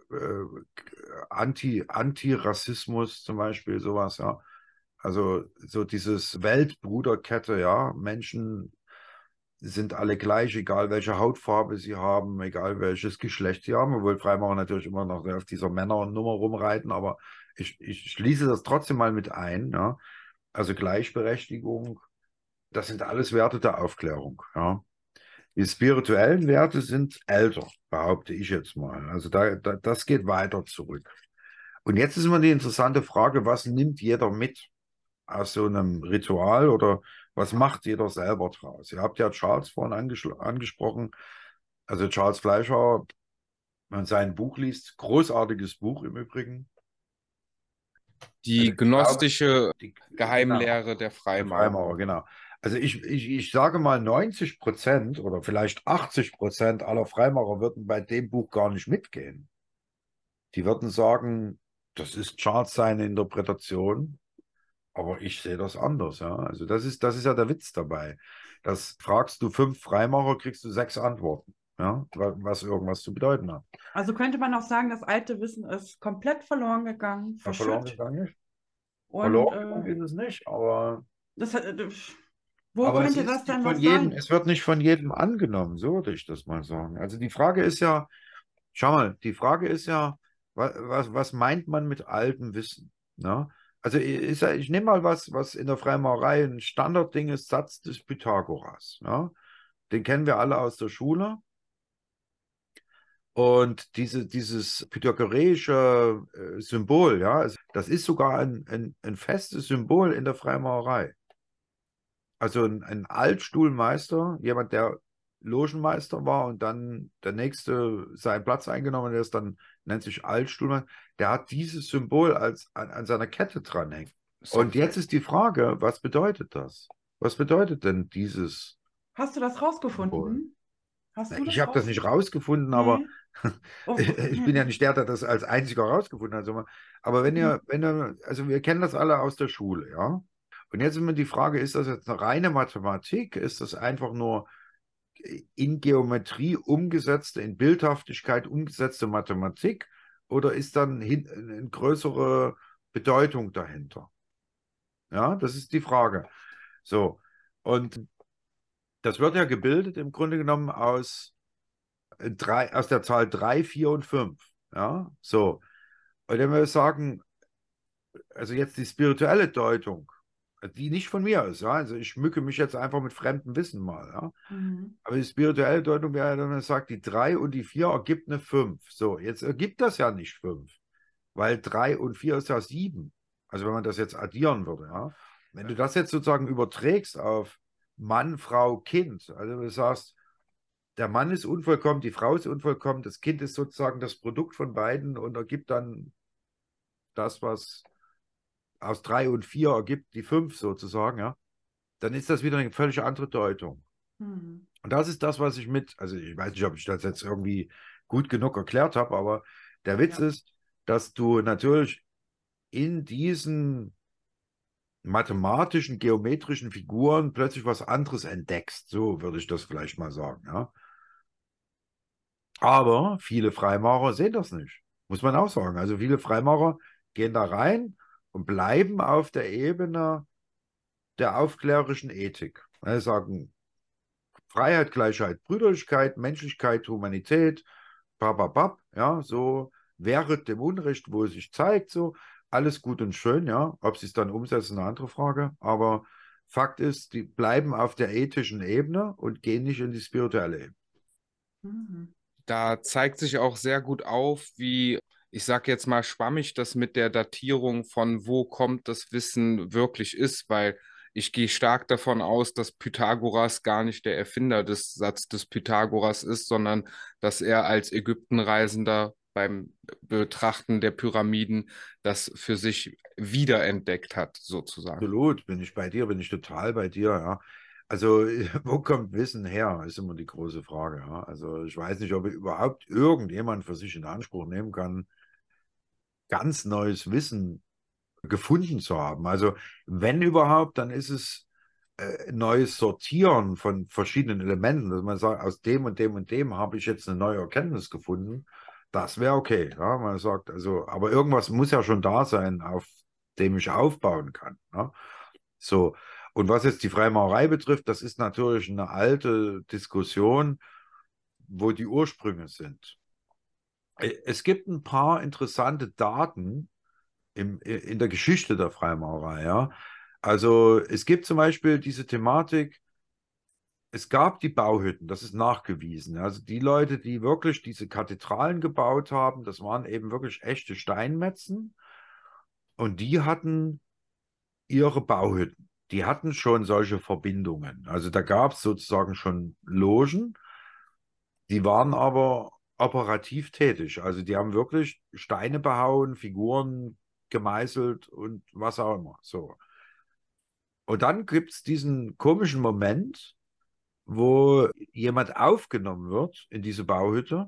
Antirassismus zum Beispiel, sowas, ja. Also so dieses Weltbruderkette, ja. Menschen sind alle gleich, egal welche Hautfarbe sie haben, egal welches Geschlecht sie haben, obwohl Freimaurer natürlich immer noch auf dieser Männernummer rumreiten, aber ich schließe das trotzdem mal mit ein, ja. Also Gleichberechtigung, das sind alles Werte der Aufklärung, ja. Die spirituellen Werte sind älter, behaupte ich jetzt mal. Also das geht weiter zurück. Und jetzt ist immer die interessante Frage, was nimmt jeder mit aus so einem Ritual oder was macht jeder selber draus? Ihr habt ja Charles vorhin angesprochen, also Charles Fleischer, wenn man sein Buch liest, großartiges Buch im Übrigen. Also Die ich glaube, gnostische genau, Geheimlehre der der Freimaurer. Freimaurer, genau. Also ich sage mal 90% oder vielleicht 80% aller Freimaurer würden bei dem Buch gar nicht mitgehen. Die würden sagen, das ist Charles seine Interpretation, aber ich sehe das anders. Ja? Also das ist ja der Witz dabei. Das fragst du 5 Freimaurer, kriegst du 6 Antworten, ja? Was irgendwas zu bedeuten hat. Also könnte man auch sagen, das alte Wissen ist komplett verloren gegangen, Ja, verloren verschütt. gegangen nicht. Und Verloren gegangen ist es nicht, aber das, wo es könnte das ist nicht denn von noch jedem, sein? es wird nicht von jedem angenommen, so würde ich das mal sagen. Also die Frage ist ja, schau mal, die Frage ist ja, was meint man mit altem Wissen? Ne? Also ich nehme mal was in der Freimaurerei ein Standardding ist, Satz des Pythagoras. Ne? Den kennen wir alle aus der Schule. Und dieses pythagoreische Symbol, ja, das ist sogar ein festes Symbol in der Freimaurerei. Also ein Altstuhlmeister, jemand, der Logenmeister war und dann der nächste seinen Platz eingenommen, der ist dann, nennt sich Altstuhlmeister, der hat dieses Symbol an seiner Kette dranhängen. Und jetzt ist die Frage, was bedeutet das? Was bedeutet denn dieses Hast du das Symbol? rausgefunden? Hast Na, du ich das habe das nicht rausgefunden? rausgefunden, aber Nee. Oh, ich bin ja nicht der, der das als einziger rausgefunden hat. Aber also wir kennen das alle aus der Schule, ja? Und jetzt ist immer die Frage, ist das jetzt eine reine Mathematik? Ist das einfach nur in Geometrie umgesetzte, in Bildhaftigkeit umgesetzte Mathematik? Oder ist dann eine größere Bedeutung dahinter? Ja, das ist die Frage. So, und das wird ja gebildet im Grunde genommen aus der Zahl 3, 4 und 5. Ja, so. Und wenn wir sagen, also jetzt die spirituelle Deutung, die nicht von mir ist, ja, also ich schmücke mich jetzt einfach mit fremdem Wissen mal, ja. mhm. Aber die spirituelle Deutung wäre, wenn man sagt, die 3 und die 4 ergibt eine 5. So, jetzt ergibt das ja nicht 5, weil 3 und 4 ist ja 7. Also wenn man das jetzt addieren würde, ja. Wenn du das jetzt sozusagen überträgst auf Mann, Frau, Kind, also du sagst, der Mann ist unvollkommen, die Frau ist unvollkommen, das Kind ist sozusagen das Produkt von beiden und ergibt dann das, was aus 3 und 4 ergibt, die 5 sozusagen, ja, dann ist das wieder eine völlig andere Deutung. Mhm. Und das ist das, was also ich weiß nicht, ob ich das jetzt irgendwie gut genug erklärt habe, aber der Witz Ja. ist, dass du natürlich in diesen mathematischen, geometrischen Figuren plötzlich was anderes entdeckst. So würde ich das vielleicht mal sagen, ja. Aber viele Freimaurer sehen das nicht. Muss man auch sagen. Also viele Freimaurer gehen da rein und bleiben auf der Ebene der aufklärerischen Ethik. Sie sagen Freiheit, Gleichheit, Brüderlichkeit, Menschlichkeit, Humanität, bababab, ja, so wehret dem Unrecht, wo es sich zeigt, so alles gut und schön, ja. Ob sie es dann umsetzen, eine andere Frage. Aber Fakt ist, die bleiben auf der ethischen Ebene und gehen nicht in die spirituelle Ebene. Mhm. Da zeigt sich auch sehr gut auf, wie, ich sage jetzt mal, schwammig das mit der Datierung von wo kommt das Wissen wirklich ist, weil Ich gehe stark davon aus, dass Pythagoras gar nicht der Erfinder des Satzes des Pythagoras ist, sondern dass er als Ägyptenreisender beim Betrachten der Pyramiden das für sich wiederentdeckt hat, sozusagen. Absolut, bin ich bei dir, bin ich total bei dir, ja. Also, wo kommt Wissen her, ist immer die große Frage, ja. Also, ich weiß nicht, ob überhaupt irgendjemand für sich in Anspruch nehmen kann, ganz neues Wissen gefunden zu haben. Also, wenn überhaupt, dann ist es neues Sortieren von verschiedenen Elementen, dass man sagt, aus dem und dem und dem habe ich jetzt eine neue Erkenntnis gefunden. Das wäre okay. Ja, man sagt, also, aber irgendwas muss ja schon da sein, auf dem ich aufbauen kann. Ja? So. Und was jetzt die Freimaurerei betrifft, das ist natürlich eine alte Diskussion, wo die Ursprünge sind. Es gibt ein paar interessante Daten in der Geschichte der Freimaurerei. Ja? Also es gibt zum Beispiel diese Thematik, es gab die Bauhütten, das ist nachgewiesen. Also die Leute, die wirklich diese Kathedralen gebaut haben, das waren eben wirklich echte Steinmetzen und die hatten ihre Bauhütten. Die hatten schon solche Verbindungen. Also da gab es sozusagen schon Logen, die waren aber operativ tätig. Also die haben wirklich Steine behauen, Figuren gemeißelt und was auch immer. So. Und dann gibt es diesen komischen Moment, wo jemand aufgenommen wird in diese Bauhütte,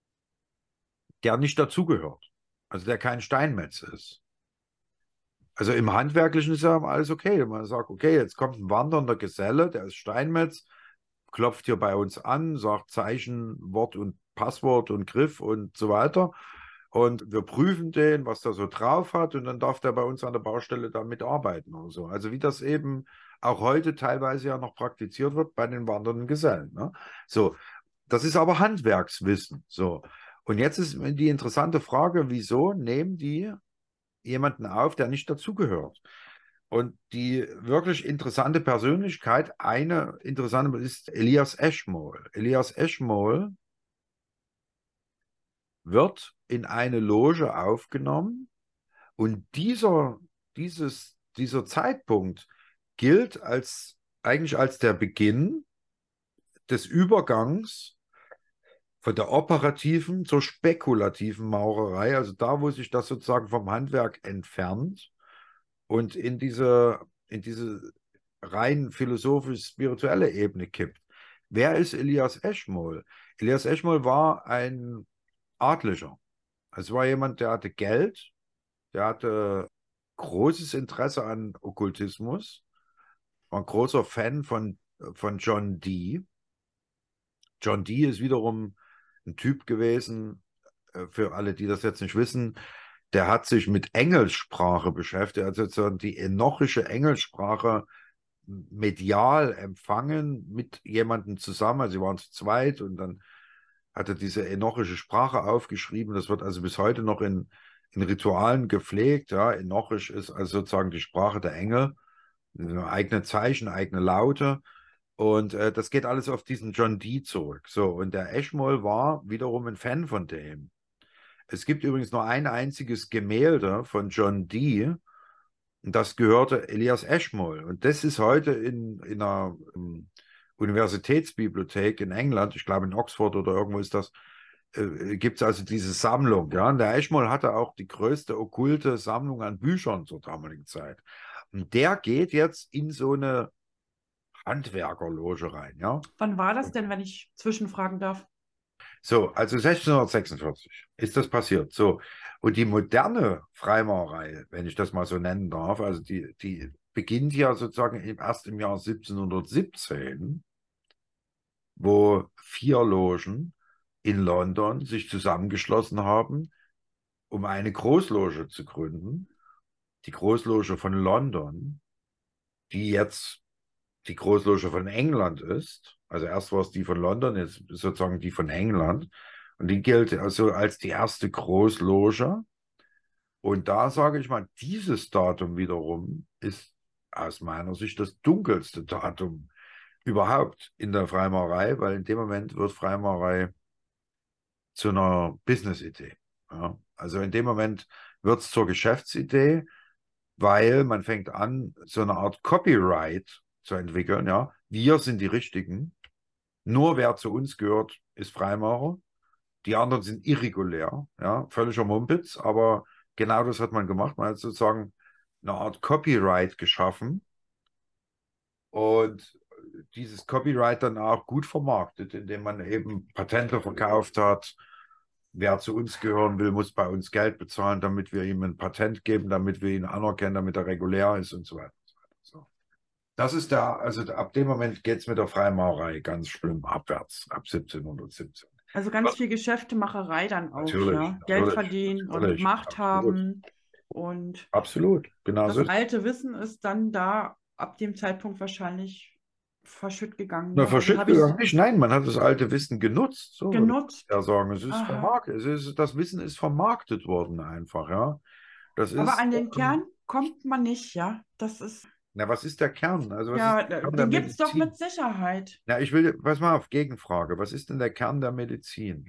der nicht dazugehört. Also der kein Steinmetz ist. Also im Handwerklichen ist ja alles okay. Man sagt, okay, jetzt kommt ein wandernder Geselle, der ist Steinmetz, klopft hier bei uns an, sagt Zeichen, Wort und Passwort und Griff und so weiter. Und wir prüfen den, was der so drauf hat, und dann darf der bei uns an der Baustelle da mitarbeiten oder so. Also wie das eben auch heute teilweise ja noch praktiziert wird bei den wandernden Gesellen. Ne? So, das ist aber Handwerkswissen. So. Und jetzt ist die interessante Frage, wieso nehmen die jemanden auf, der nicht dazugehört? Und die wirklich interessante Persönlichkeit, eine interessante ist Elias Eschmol. Elias Eschmol wird in eine Loge aufgenommen und dieser Zeitpunkt gilt eigentlich als der Beginn des Übergangs von der operativen zur spekulativen Maurerei, also da, wo sich das sozusagen vom Handwerk entfernt und in diese rein philosophisch-spirituelle Ebene kippt. Wer ist Elias Eschmol? Elias Eschmol war ein Adliger. Es war jemand, der hatte Geld, der hatte großes Interesse an Okkultismus, war ein großer Fan von John Dee. John Dee ist wiederum ein Typ gewesen, für alle, die das jetzt nicht wissen, der hat sich mit Engelssprache beschäftigt, also sozusagen die enochische Engelssprache medial empfangen mit jemandem zusammen. Also sie waren zu zweit und dann hat er diese enochische Sprache aufgeschrieben. Das wird also bis heute noch in Ritualen gepflegt. Ja. Enochisch ist also sozusagen die Sprache der Engel, eigene Zeichen, eigene Laute. Und das geht alles auf diesen John Dee zurück. So, und der Eschmol war wiederum ein Fan von dem. Es gibt übrigens nur ein einziges Gemälde von John Dee, und das gehörte Elias Eschmol. Und das ist heute in einer Universitätsbibliothek in England, ich glaube in Oxford oder irgendwo ist das, gibt es also diese Sammlung. Ja? Und der Eschmol hatte auch die größte okkulte Sammlung an Büchern zur damaligen Zeit. Und der geht jetzt in so eine Handwerkerloge rein. Ja? Wann war das denn, wenn ich zwischenfragen darf? So, also 1646 ist das passiert. So, und die moderne Freimaurerei, wenn ich das mal so nennen darf, also die beginnt ja sozusagen erst im Jahr 1717, wo 4 Logen in London sich zusammengeschlossen haben, um eine Großloge zu gründen. Die Großloge von London, die jetzt die Großloge von England ist. Also erst war es die von London, jetzt ist sozusagen die von England. Und die gilt also als die erste Großloge. Und da sage ich mal, dieses Datum wiederum ist aus meiner Sicht das dunkelste Datum überhaupt in der Freimaurerei, weil in dem Moment wird Freimaurerei zu einer Business-Idee. Ja. Also in dem Moment wird es zur Geschäftsidee weil man fängt an, so eine Art Copyright zu entwickeln. Ja, wir sind die Richtigen. Nur wer zu uns gehört, ist Freimaurer. Die anderen sind irregulär. Ja, völliger Mumpitz, aber genau das hat man gemacht. Man hat sozusagen eine Art Copyright geschaffen und dieses Copyright dann auch gut vermarktet, indem man eben Patente verkauft hat. Wer zu uns gehören will, muss bei uns Geld bezahlen, damit wir ihm ein Patent geben, damit wir ihn anerkennen, damit er regulär ist und so weiter. So. Das ist also ab dem Moment geht es mit der Freimaurerei ganz schlimm abwärts, ab 1717. Also ganz viel Geschäftemacherei dann auch, Natürlich, ja. Geld natürlich, verdienen und natürlich, Macht absolut, haben. Und absolut, genau das so. alte Wissen ist dann da ab dem Zeitpunkt wahrscheinlich verschütt gegangen. Na, Ne? Also verschütt habe ich gegangen nicht. Nein, man hat das alte Wissen genutzt, so würde ich genutzt. ja sagen. Es ist Aha. vermarktet, das Wissen ist vermarktet worden einfach, ja. Das Aber ist, an den Kern kommt man nicht, ja. Das ist, na, was ist der Kern? Also, was ist ja, der Kern der den gibt es doch mit Medizin? Sicherheit. Na, ich will, pass mal auf, Gegenfrage. Was ist denn der Kern der Medizin?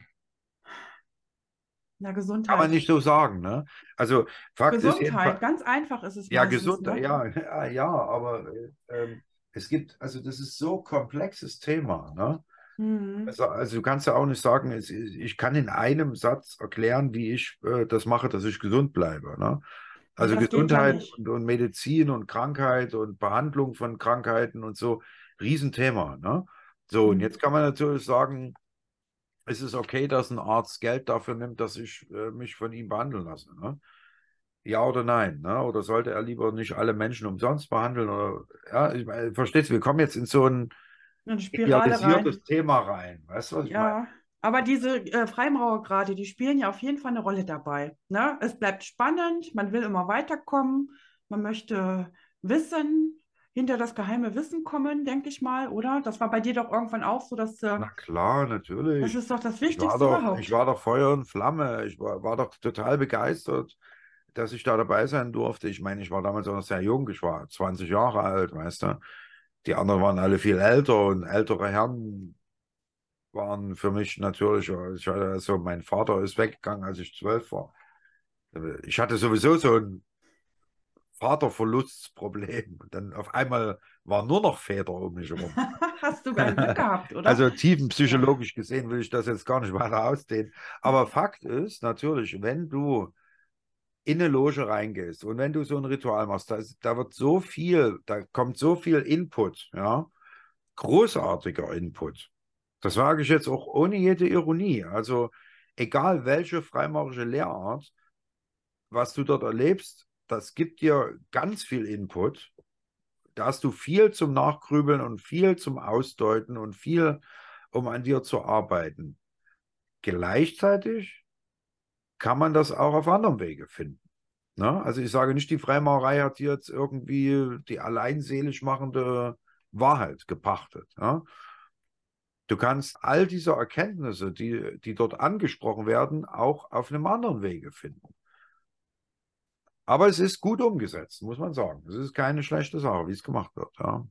Ja, Kann man Gesundheit. nicht so sagen, ne? Also, Fakt ist Gesundheit, jedenfalls, ganz einfach ist es ja, meistens, gesund, ne? ja, ja, aber es gibt, also, das ist so komplexes Thema, ne? Mhm. Also du kannst ja auch nicht sagen, ich kann in einem Satz erklären, wie ich das mache, dass ich gesund bleibe. Ne? Nee, Also das geht ja Gesundheit nicht. und Medizin und Krankheit und Behandlung von Krankheiten und so, Riesenthema. Ne? So, und Mhm. jetzt kann man natürlich sagen, es ist okay, dass ein Arzt Geld dafür nimmt, dass ich mich von ihm behandeln lasse. Ne? Ja oder nein? Ne? Oder sollte er lieber nicht alle Menschen umsonst behandeln? Oder, ja, ich meine, verstehst du, wir kommen jetzt in so ein Eine Spirale idealisiertes rein. Thema rein. Weißt du, was ich meine? Ja, aber diese Freimaurergrade, die spielen ja auf jeden Fall eine Rolle dabei. Ne? Es bleibt spannend, man will immer weiterkommen, man möchte Wissen, hinter das geheime Wissen kommen, denke ich mal, oder? Das war bei dir doch irgendwann auch so, Na klar, das natürlich. ist doch das Ich war Wichtigste doch, ich überhaupt. war doch Feuer und Flamme. Ich war doch total begeistert, dass ich da dabei sein durfte. Ich meine, ich war damals auch noch sehr jung. Ich war 20 Jahre alt, weißt du. Die anderen waren alle viel älter und ältere Herren waren für mich natürlich, also mein Vater ist weggegangen, als ich 12 war. Ich hatte sowieso so ein Vaterverlustproblem. Und dann auf einmal waren nur noch Väter um mich herum. Hast du ein Glück gehabt, oder? Also Ja. tiefenpsychologisch gesehen will ich das jetzt gar nicht weiter ausdehnen. Aber Fakt ist natürlich, wenn du in eine Loge reingehst und wenn du so ein Ritual machst, da wird so viel, da kommt so viel Input, ja, großartiger Input. Das sage ich jetzt auch ohne jede Ironie. Also egal welche freimaurische Lehrart, was du dort erlebst, das gibt dir ganz viel Input. Da hast du viel zum Nachgrübeln und viel zum Ausdeuten und viel, um an dir zu arbeiten. Gleichzeitig kann man das auch auf anderem Wege finden. Ne? Also ich sage nicht, die Freimaurerei hat hier jetzt irgendwie die alleinselig machende Wahrheit gepachtet. Ja? Du kannst all diese Erkenntnisse, die dort angesprochen werden, auch auf einem anderen Wege finden. Aber es ist gut umgesetzt, muss man sagen. Es ist keine schlechte Sache, wie es gemacht wird. Ja?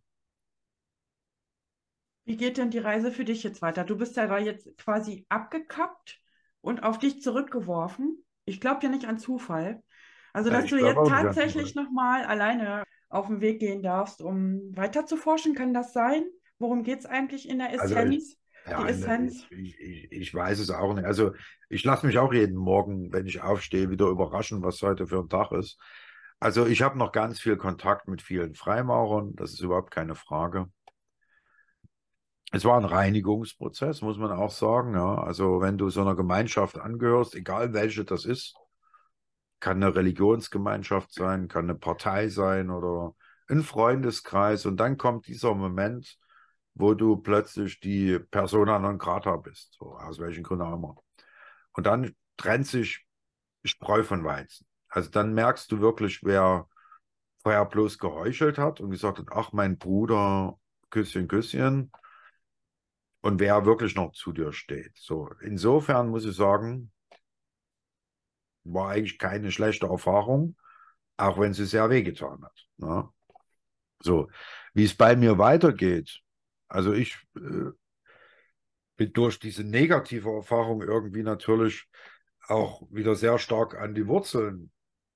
Wie geht denn die Reise für dich jetzt weiter? Du bist ja da jetzt quasi abgekappt und auf dich zurückgeworfen. Ich glaube ja nicht an Zufall. Also, dass Ich du glaube jetzt auch nicht an tatsächlich Zufall. nochmal alleine auf den Weg gehen darfst, um weiter zu forschen, kann das sein? Worum geht es eigentlich in der Also ich, Essenz? Die ja, Essenz? ich weiß es auch nicht. Also ich lasse mich auch jeden Morgen, wenn ich aufstehe, wieder überraschen, was heute für ein Tag ist. Also ich habe noch ganz viel Kontakt mit vielen Freimaurern, das ist überhaupt keine Frage. Es war ein Reinigungsprozess, muss man auch sagen. Ja. Also wenn du so einer Gemeinschaft angehörst, egal welche das ist, kann eine Religionsgemeinschaft sein, kann eine Partei sein oder ein Freundeskreis. Und dann kommt dieser Moment, wo du plötzlich die Persona non grata bist, so, aus welchen Gründen auch immer. Und dann trennt sich Spreu von Weizen. Also dann merkst du wirklich, wer vorher bloß geheuchelt hat und gesagt hat, ach, mein Bruder, Küsschen, Küsschen, und wer wirklich noch zu dir steht. So, insofern muss ich sagen, war eigentlich keine schlechte Erfahrung, auch wenn sie sehr wehgetan hat. Ne? So, wie es bei mir weitergeht, also ich bin durch diese negative Erfahrung irgendwie natürlich auch wieder sehr stark an die Wurzeln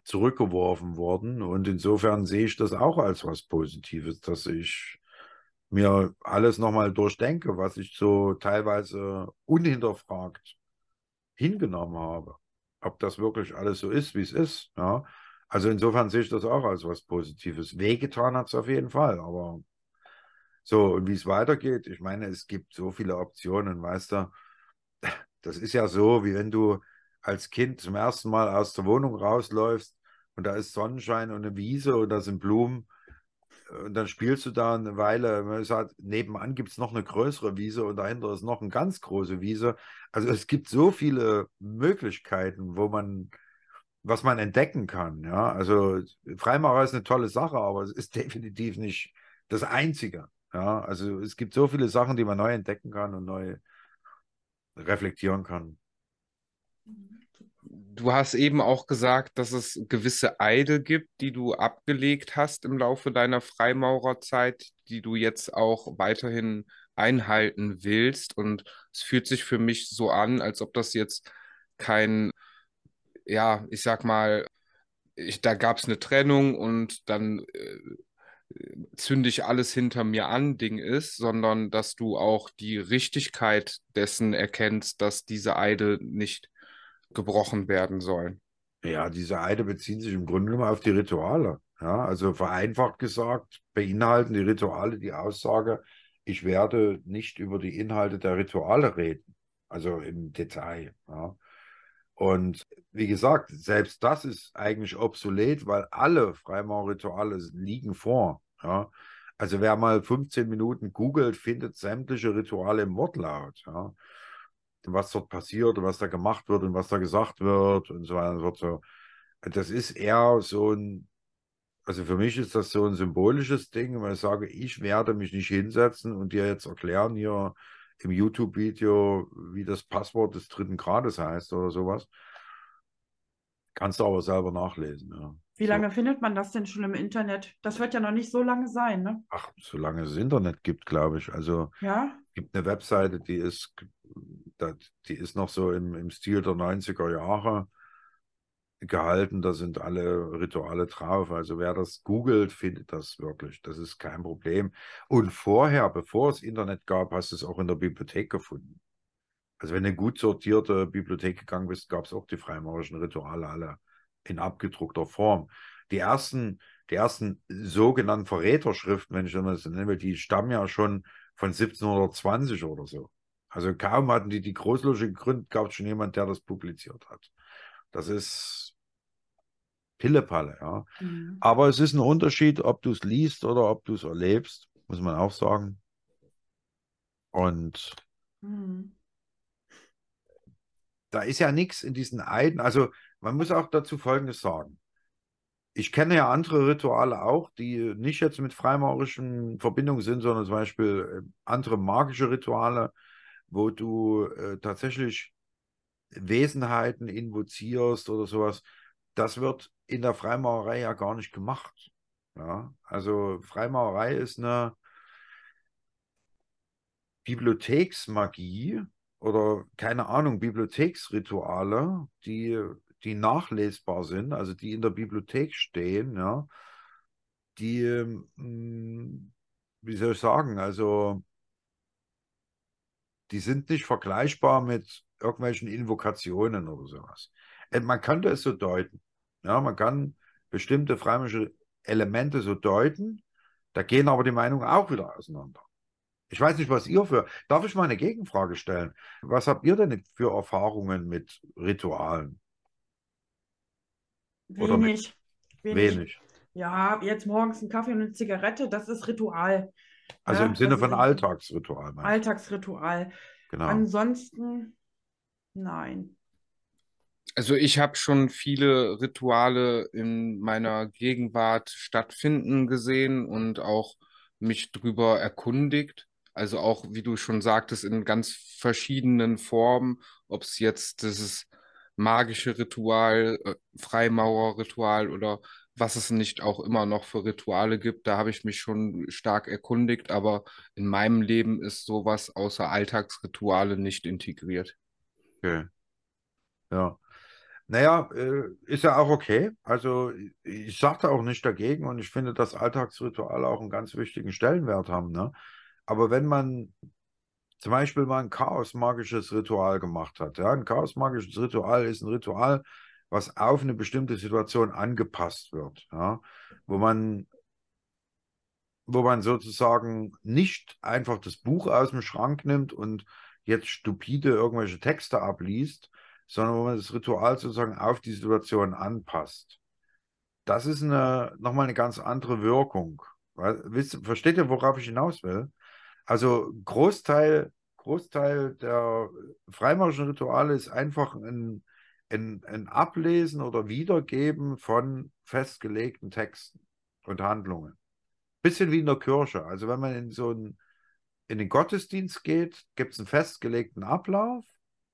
zurückgeworfen worden. Und insofern sehe ich das auch als was Positives, dass ich mir alles nochmal durchdenke, was ich so teilweise unhinterfragt hingenommen habe. Ob das wirklich alles so ist, wie es ist. Ja. Also insofern sehe ich das auch als was Positives. Wehgetan hat es auf jeden Fall, aber so, und wie es weitergeht, ich meine, es gibt so viele Optionen, weißt du. Das ist ja so, wie wenn du als Kind zum ersten Mal aus der Wohnung rausläufst und da ist Sonnenschein und eine Wiese und da sind Blumen und dann spielst du da eine Weile. Man sagt, nebenan gibt es noch eine größere Wiese und dahinter ist noch eine ganz große Wiese. Also es gibt so viele Möglichkeiten, was man entdecken kann. Ja, also Freimaurer ist eine tolle Sache, aber es ist definitiv nicht das Einzige. Ja, also es gibt so viele Sachen, die man neu entdecken kann und neu reflektieren kann. Du hast eben auch gesagt, dass es gewisse Eide gibt, die du abgelegt hast im Laufe deiner Freimaurerzeit, die du jetzt auch weiterhin einhalten willst. Und es fühlt sich für mich so an, als ob das jetzt kein, ja, ich sag mal, da gab es eine Trennung und dann zünde ich alles hinter mir an Ding ist, sondern dass du auch die Richtigkeit dessen erkennst, dass diese Eide nicht gebrochen werden sollen. Ja, diese Eide beziehen sich im Grunde genommen auf die Rituale. Ja, also vereinfacht gesagt, beinhalten die Rituale die Aussage, ich werde nicht über die Inhalte der Rituale reden, also im Detail. Ja. Und wie gesagt, selbst das ist eigentlich obsolet, weil alle Freimaurrituale liegen vor. Ja. Also wer mal 15 Minuten googelt, findet sämtliche Rituale im Wortlaut. Ja. Was dort passiert und was da gemacht wird und was da gesagt wird und so weiter und so fort. So. Das ist eher so ein, also für mich ist das so ein symbolisches Ding, weil ich sage, ich werde mich nicht hinsetzen und dir jetzt erklären hier im YouTube-Video, wie das Passwort des dritten Grades heißt oder sowas. Kannst du aber selber nachlesen, ja. Wie So. lange findet man das denn schon im Internet? Das wird ja noch nicht so lange sein, ne? Ach, solange es Internet gibt, glaube ich. Also Ja? gibt eine Webseite, die ist noch so im Stil der 90er Jahre gehalten. Da sind alle Rituale drauf. Also wer das googelt, findet das wirklich. Das ist kein Problem. Und vorher, bevor es Internet gab, hast du es auch in der Bibliothek gefunden. Also wenn du in eine gut sortierte Bibliothek gegangen bist, gab es auch die freimaurerischen Rituale alle in abgedruckter Form. Die ersten sogenannten Verräterschriften, wenn ich das so nenne, die stammen ja schon von 1720 oder so. Also kaum hatten die Großlosche gegründet, gab es schon jemand, der das publiziert hat. Das ist Pillepalle, ja. Mhm. Aber es ist ein Unterschied, ob du es liest oder ob du es erlebst, muss man auch sagen. Und Mhm. da ist ja nichts in diesen Eiden. Also man muss auch dazu Folgendes sagen. Ich kenne ja andere Rituale auch, die nicht jetzt mit freimaurischen Verbindungen sind, sondern zum Beispiel andere magische Rituale, wo du tatsächlich Wesenheiten invozierst oder sowas. Das wird in der Freimaurerei ja gar nicht gemacht. Ja, also Freimaurerei ist eine Bibliotheksmagie oder keine Ahnung, Bibliotheksrituale, die nachlesbar sind, also die in der Bibliothek stehen, ja, die, wie soll ich sagen, also die sind nicht vergleichbar mit irgendwelchen Invokationen oder sowas. Man könnte es so deuten. Ja, man kann bestimmte freimagische Elemente so deuten, da gehen aber die Meinungen auch wieder auseinander. Ich weiß nicht, was ihr für. Darf ich mal eine Gegenfrage stellen? Was habt ihr denn für Erfahrungen mit Ritualen oder mit Wenig, wenig. wenig? Ja, jetzt morgens einen Kaffee und eine Zigarette, das ist Ritual. Also im Ne? Das Sinne ist von ein Alltagsritual, meinst du? Alltagsritual. Genau. Ansonsten, nein. Also ich habe schon viele Rituale in meiner Gegenwart stattfinden gesehen und auch mich drüber erkundigt. Also auch, wie du schon sagtest, in ganz verschiedenen Formen, ob es jetzt dieses magische Ritual, Freimaurerritual oder was es nicht auch immer noch für Rituale gibt. Da habe ich mich schon stark erkundigt, aber in meinem Leben ist sowas außer Alltagsrituale nicht integriert. Okay. Ja. Naja, ist ja auch okay. Also ich sagte auch nicht dagegen und ich finde, dass Alltagsrituale auch einen ganz wichtigen Stellenwert haben, ne? Aber wenn man zum Beispiel mal ein chaosmagisches Ritual gemacht hat, ja, ein chaosmagisches Ritual ist ein Ritual, was auf eine bestimmte Situation angepasst wird, ja, wo man, wo man sozusagen nicht einfach das Buch aus dem Schrank nimmt und jetzt stupide irgendwelche Texte abliest, sondern wo man das Ritual sozusagen auf die Situation anpasst. Das ist nochmal eine ganz andere Wirkung. Versteht ihr, worauf ich hinaus will? Also Großteil der freimaurerischen Rituale ist einfach ein Ablesen oder Wiedergeben von festgelegten Texten und Handlungen. Bisschen wie in der Kirche. Also wenn man in den Gottesdienst geht, gibt es einen festgelegten Ablauf.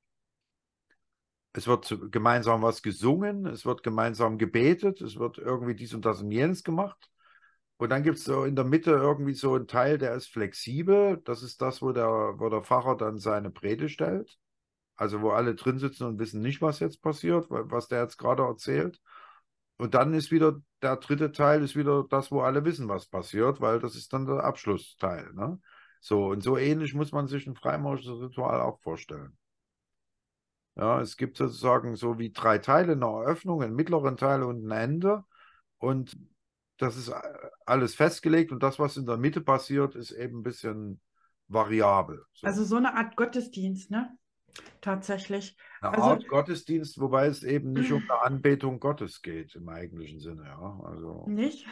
Es wird gemeinsam was gesungen, es wird gemeinsam gebetet, es wird irgendwie dies und das und jenes gemacht. Und dann gibt es so in der Mitte irgendwie so einen Teil, der ist flexibel. Das ist das, wo der Pfarrer dann seine Predigt hält. Also wo alle drin sitzen und wissen nicht, was jetzt passiert, was der jetzt gerade erzählt. Und dann ist wieder der dritte Teil, ist wieder das, wo alle wissen, was passiert, weil das ist dann der Abschlussteil. Ne? So, und so ähnlich muss man sich ein freimaurisches Ritual auch vorstellen. Ja, es gibt sozusagen so wie drei Teile, eine Eröffnung, einen mittleren Teil und ein Ende. Und das ist alles festgelegt und das, was in der Mitte passiert, ist eben ein bisschen variabel. So. Also so eine Art Gottesdienst, ne? Tatsächlich. Eine Also Art Gottesdienst, wobei es eben nicht um eine Anbetung Gottes geht im eigentlichen Sinne. Ja, also. nicht.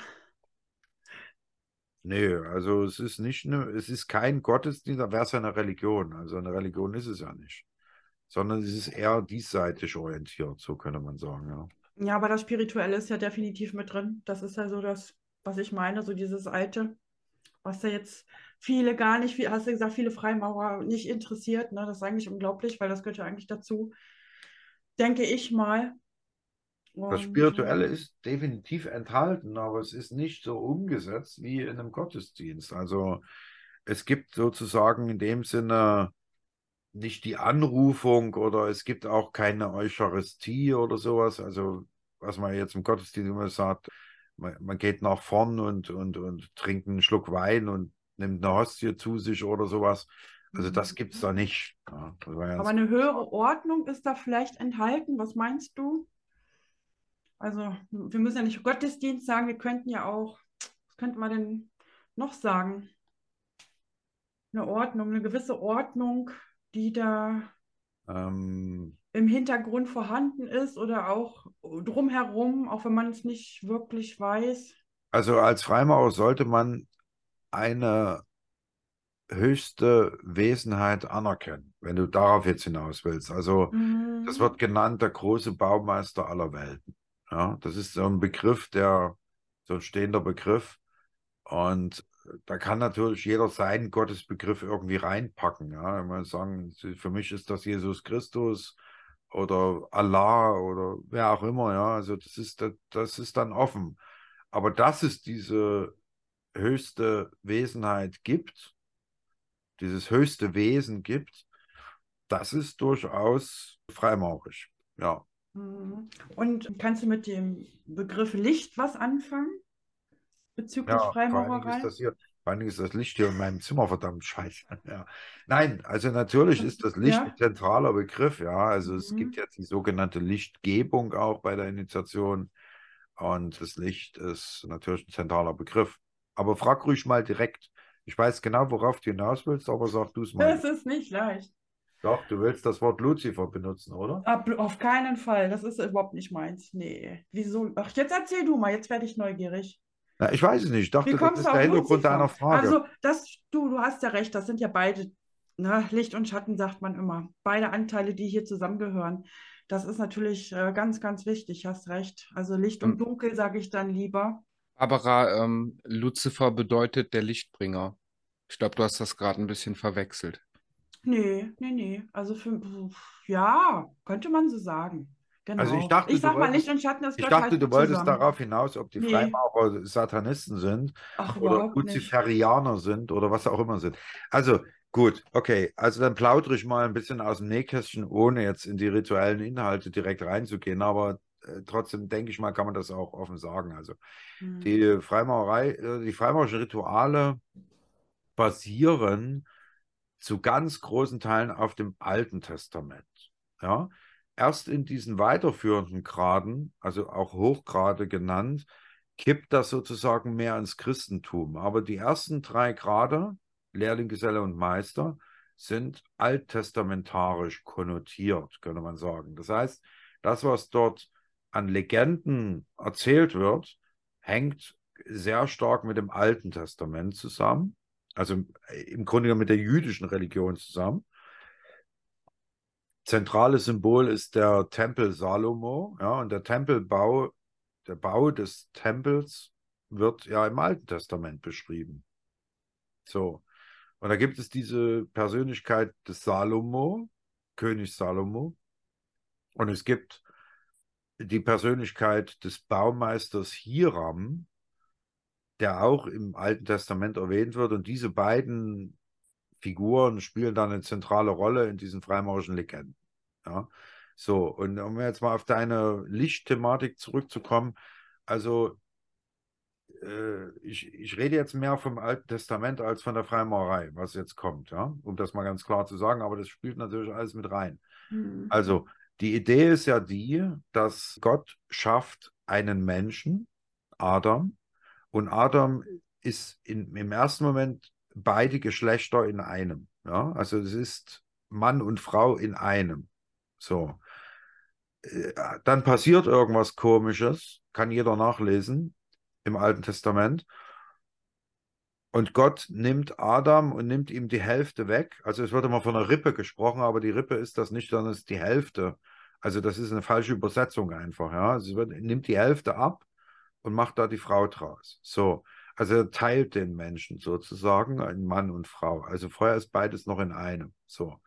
Nee, also es ist nicht es ist kein Gottesdienst, da wäre es ja eine Religion. Also eine Religion ist es ja nicht. Sondern es ist eher diesseitig orientiert, so könnte man sagen, ja. Ja, aber das Spirituelle ist ja definitiv mit drin. Das ist ja so das, was ich meine, so dieses Alte, was ja jetzt viele gar nicht, hast du gesagt, viele Freimaurer nicht interessiert. Ne? Das ist eigentlich unglaublich, weil das gehört ja eigentlich dazu, denke ich mal. Das Und Spirituelle ist definitiv enthalten, aber es ist nicht so umgesetzt wie in einem Gottesdienst. Also es gibt sozusagen in dem Sinne nicht die Anrufung oder es gibt auch keine Eucharistie oder sowas. Also was man jetzt im Gottesdienst immer sagt, man geht nach vorn und trinkt einen Schluck Wein und nimmt eine Hostie zu sich oder sowas. Also das gibt es da nicht. Ja, das war aber ganz eine höhere Ordnung ist da vielleicht enthalten. Was meinst du? Also, wir müssen ja nicht Gottesdienst sagen, wir könnten ja auch, was könnte man denn noch sagen? Eine Ordnung, eine gewisse Ordnung, die da ähm, im Hintergrund vorhanden ist oder auch drumherum, auch wenn man es nicht wirklich weiß. also als Freimaurer sollte man eine höchste Wesenheit anerkennen, wenn du darauf jetzt hinaus willst. Also das Mhm. wird genannt der große Baumeister aller Welten. Ja, das ist so ein Begriff, so ein stehender Begriff. Und da kann natürlich jeder seinen Gottesbegriff irgendwie reinpacken. Ja, wenn man sagen, für mich ist das Jesus Christus oder Allah oder wer auch immer. Ja, also das ist dann offen. Aber dass es diese höchste Wesenheit gibt, dieses höchste Wesen gibt, das ist durchaus freimaurisch. Ja. Mhm. Und kannst du mit dem Begriff Licht was anfangen bezüglich Ja, Freimaurerei? vor allen Dingen ist das Licht hier in meinem Zimmer verdammt scheiße. Ja. Nein, also natürlich ist das Licht ein Ja. zentraler Begriff, ja. Also es gibt Mhm. jetzt die sogenannte Lichtgebung auch bei der Initiation und das Licht ist natürlich ein zentraler Begriff. Aber frag ruhig mal direkt. Ich weiß genau, worauf du hinaus willst, aber sag du es mal. Das ist nicht leicht. Doch, du willst das Wort Luzifer benutzen, oder? Auf keinen Fall. Das ist überhaupt nicht meins. Nee. Wieso? Ach, jetzt erzähl du mal. Jetzt werde ich neugierig. Na, ich weiß es nicht. Ich Wie dachte, das kommst du ist der auf Hintergrund deiner Luzifer? Frage. Also, du hast ja recht. Das sind ja beide, ne, Licht und Schatten, sagt man immer. Beide Anteile, die hier zusammengehören. Das ist natürlich ganz, ganz wichtig. Hast recht. Also Licht und Ähm, Dunkel, sage ich dann lieber. Barbara, Luzifer bedeutet der Lichtbringer. Ich glaube, du hast das gerade ein bisschen verwechselt. Nee, nee, nee. Also ja, könnte man so sagen. Also Genau. Ich sag mal, Licht und Schatten, das ich gehört dachte, halt du wolltest zusammen. darauf hinaus, ob die Nee, Freimaurer Satanisten sind ach, oder überhaupt nicht. Luziferianer sind oder was auch immer sind. Also Gut, okay. Also dann plaudere ich mal ein bisschen aus dem Nähkästchen, ohne jetzt in die rituellen Inhalte direkt reinzugehen. Aber trotzdem denke ich mal, kann man das auch offen sagen. Also Mhm. die Freimaurerei, die freimaurerischen Rituale basieren zu ganz großen Teilen auf dem Alten Testament. Ja? Erst in diesen weiterführenden Graden, also auch Hochgrade genannt, kippt das sozusagen mehr ins Christentum. Aber die ersten 3 Grade, Lehrling, Geselle und Meister, sind alttestamentarisch konnotiert, könnte man sagen. Das heißt, das, was dort an Legenden erzählt wird, hängt sehr stark mit dem Alten Testament zusammen, also im Grunde genommen mit der jüdischen Religion zusammen. Zentrales Symbol ist der Tempel Salomo, ja, und der Bau des Tempels wird ja im Alten Testament beschrieben. So. Und da gibt es diese Persönlichkeit des Salomo, König Salomo, und es gibt die Persönlichkeit des Baumeisters Hiram, der auch im Alten Testament erwähnt wird. Und diese beiden Figuren spielen dann eine zentrale Rolle in diesen freimaurerischen Legenden. Ja? So, und um jetzt mal auf deine Lichtthematik zurückzukommen, also ich rede jetzt mehr vom Alten Testament als von der Freimaurerei, was jetzt kommt, ja, um das mal ganz klar zu sagen, aber das spielt natürlich alles mit rein. Mhm. Also, die Idee ist ja die, dass Gott schafft einen Menschen, Adam, und Adam ist im ersten Moment beide Geschlechter in einem. Ja? Also es ist Mann und Frau in einem. So. Dann passiert irgendwas Komisches, kann jeder nachlesen im Alten Testament. Und Gott nimmt Adam und nimmt ihm die Hälfte weg. Also es wird immer von einer Rippe gesprochen, aber die Rippe ist das nicht, sondern es ist die Hälfte. Also das ist eine falsche Übersetzung einfach. Ja? Also nimmt die Hälfte ab und macht da die Frau draus. So, also er teilt den Menschen sozusagen in Mann und Frau. Also vorher ist beides noch in einem. So.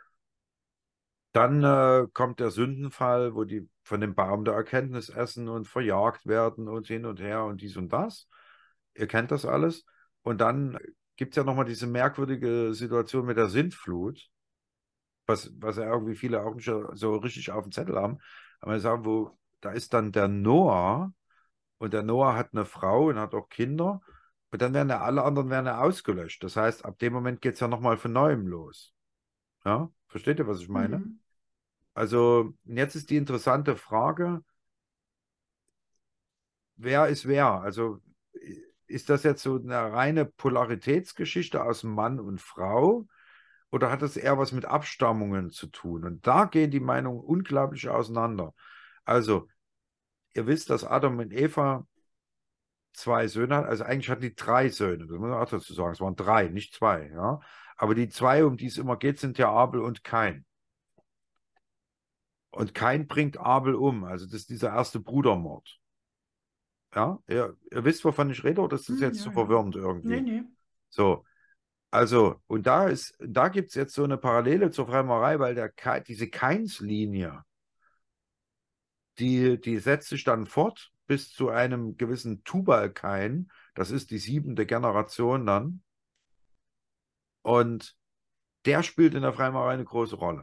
Dann kommt der Sündenfall, wo die von dem Baum der Erkenntnis essen und verjagt werden und hin und her und dies und das. Ihr kennt das alles. Und dann gibt es ja nochmal diese merkwürdige Situation mit der Sintflut, was ja irgendwie viele auch nicht so richtig auf dem Zettel haben. Aber wir sagen, da ist dann der Noah, und der Noah hat eine Frau und hat auch Kinder. Und dann werden ja alle anderen werden ja ausgelöscht. Das heißt, ab dem Moment geht es ja nochmal von neuem los. Ja? Versteht ihr, was ich meine? Mhm. Also, jetzt ist die interessante Frage, wer ist wer? Also, ist das jetzt so eine reine Polaritätsgeschichte aus Mann und Frau? Oder hat das eher was mit Abstammungen zu tun? Und da gehen die Meinungen unglaublich auseinander. Also, ihr wisst, dass Adam und Eva 2 Söhne hat. Also eigentlich hatten die 3 Söhne. Das muss man auch dazu sagen. Es waren 3, nicht 2. Ja? Aber die 2, um die es immer geht, sind ja Abel und Kain. Und Kain bringt Abel um. Also das ist dieser erste Brudermord. Ja? Ihr wisst, wovon ich rede, oder ist das Mhm, jetzt ja, zu ja. verwirrend Nee, irgendwie? nee. So, also, und da gibt es jetzt so eine Parallele zur Freimaurerei, weil diese Kainslinie, die setzt sich dann fort bis zu einem gewissen Tubal-Kain. Das ist die 7. Generation dann. Und der spielt in der Freimaurerei eine große Rolle.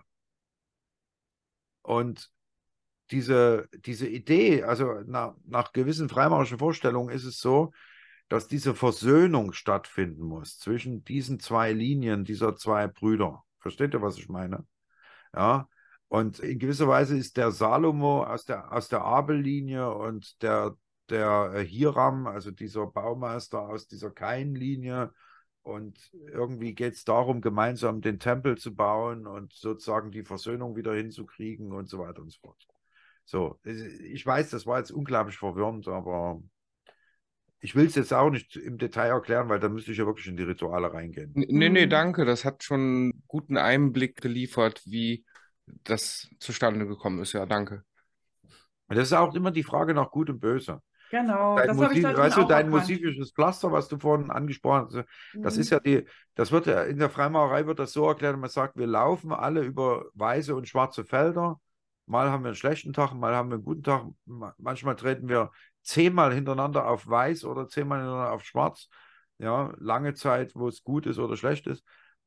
Und diese Idee, also nach gewissen freimaurerischen Vorstellungen ist es so, dass diese Versöhnung stattfinden muss zwischen diesen 2 Linien, dieser 2 Brüder. Versteht ihr, was ich meine? Ja. Und in gewisser Weise ist der Salomo aus der Abel-Linie und der Hiram, also dieser Baumeister aus dieser Kain-Linie. Und irgendwie geht es darum, gemeinsam den Tempel zu bauen und sozusagen die Versöhnung wieder hinzukriegen und so weiter und so fort. So, ich weiß, das war jetzt unglaublich verwirrend, aber ich will es jetzt auch nicht im Detail erklären, weil da müsste ich ja wirklich in die Rituale reingehen. Nee, Mhm. danke. Das hat schon einen guten Einblick geliefert, wie das zustande gekommen ist. Ja, danke. Und das ist auch immer die Frage nach Gut und Böse. Genau, Dein das habe ich da drin Weißt du, auch dein erkannt. musifisches Pflaster, was du vorhin angesprochen hast, das ist Mhm. ja das wird ja in der Freimaurerei wird das so erklärt, man sagt, wir laufen alle über weiße und schwarze Felder. Mal haben wir einen schlechten Tag, mal haben wir einen guten Tag. Manchmal treten wir 10-mal hintereinander auf weiß oder 10-mal hintereinander auf schwarz. Ja, lange Zeit, wo es gut ist oder schlecht ist.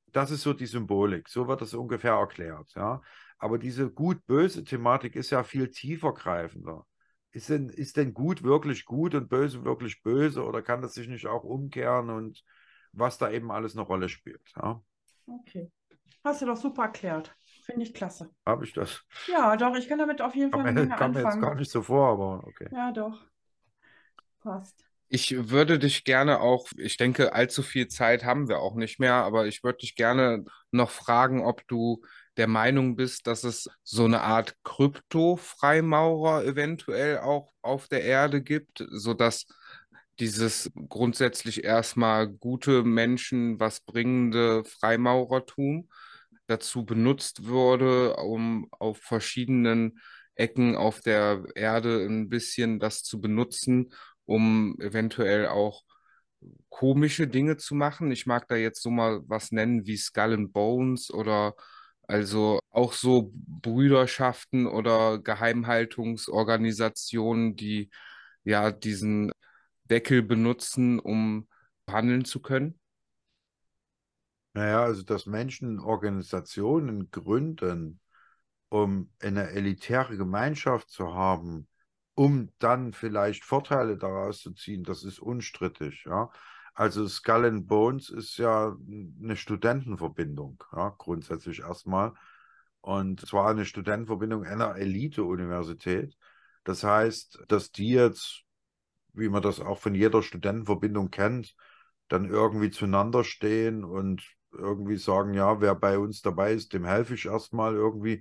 Das ist so die Symbolik, so wird das ungefähr erklärt, ja. Aber diese gut-böse Thematik ist ja viel tiefer greifender. Ist denn gut wirklich gut und böse wirklich böse oder kann das sich nicht auch umkehren und was da eben alles eine Rolle spielt, ja? Okay. Hast du doch super erklärt. Finde ich klasse. Habe ich das? Ja, doch, ich kann damit auf jeden Fall eine Menge Kam mir jetzt gar anfangen. nicht so vor, aber okay. Ja, doch, passt. Ich würde dich gerne auch, ich denke, allzu viel Zeit haben wir auch nicht mehr, aber ich würde dich gerne noch fragen, ob du der Meinung bist, dass es so eine Art Krypto-Freimaurer eventuell auch auf der Erde gibt, sodass dieses grundsätzlich erstmal gute Menschen, was bringende Freimaurertum dazu benutzt wurde, um auf verschiedenen Ecken auf der Erde ein bisschen das zu benutzen, um eventuell auch komische Dinge zu machen. Ich mag da jetzt so mal was nennen wie Skull and Bones oder also auch so Brüderschaften oder Geheimhaltungsorganisationen, die ja diesen Deckel benutzen, um handeln zu können. Naja, also dass Menschen Organisationen gründen, um eine elitäre Gemeinschaft zu haben, um dann vielleicht Vorteile daraus zu ziehen, das ist unstrittig, ja. Also Skull and Bones ist ja eine Studentenverbindung, ja, grundsätzlich erstmal. Und zwar eine Studentenverbindung einer Elite-Universität. Das heißt, dass die jetzt, wie man das auch von jeder Studentenverbindung kennt, dann irgendwie zueinander stehen und irgendwie sagen, ja, wer bei uns dabei ist, dem helfe ich erstmal irgendwie,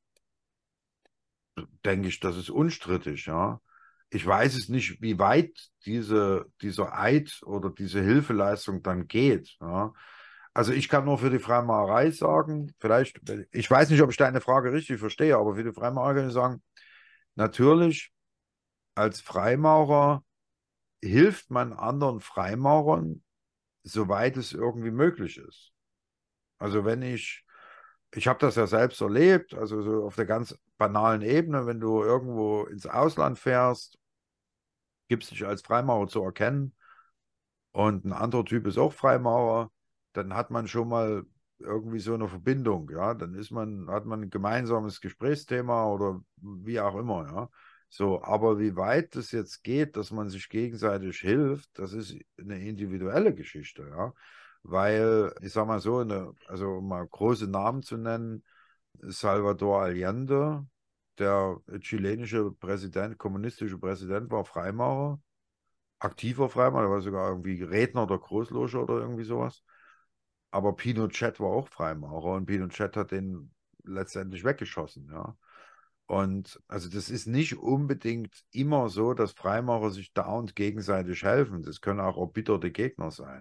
denke ich, das ist unstrittig, ja. Ich weiß es nicht, wie weit dieser Eid oder diese Hilfeleistung dann geht, ja. Also ich kann nur für die Freimaurerei sagen, vielleicht, ich weiß nicht, ob ich deine Frage richtig verstehe, aber für die Freimaurerei kann ich sagen, natürlich als Freimaurer hilft man anderen Freimaurern, soweit es irgendwie möglich ist. Also ich habe das ja selbst erlebt, also so auf der ganz banalen Ebene, wenn du irgendwo ins Ausland fährst, gibst dich als Freimaurer zu erkennen und ein anderer Typ ist auch Freimaurer, dann hat man schon mal irgendwie so eine Verbindung, ja, hat man ein gemeinsames Gesprächsthema oder wie auch immer, ja. So, aber wie weit das jetzt geht, dass man sich gegenseitig hilft, das ist eine individuelle Geschichte, ja. Weil, ich sag mal so, also um mal große Namen zu nennen, Salvador Allende, der chilenische Präsident, kommunistische Präsident, war Freimaurer, aktiver Freimaurer, der war sogar irgendwie Redner oder Großloscher oder irgendwie sowas. Aber Pinochet war auch Freimaurer und Pinochet hat den letztendlich weggeschossen, ja. Und also das ist nicht unbedingt immer so, dass Freimaurer sich dauernd gegenseitig helfen. Das können auch erbitterte Gegner sein.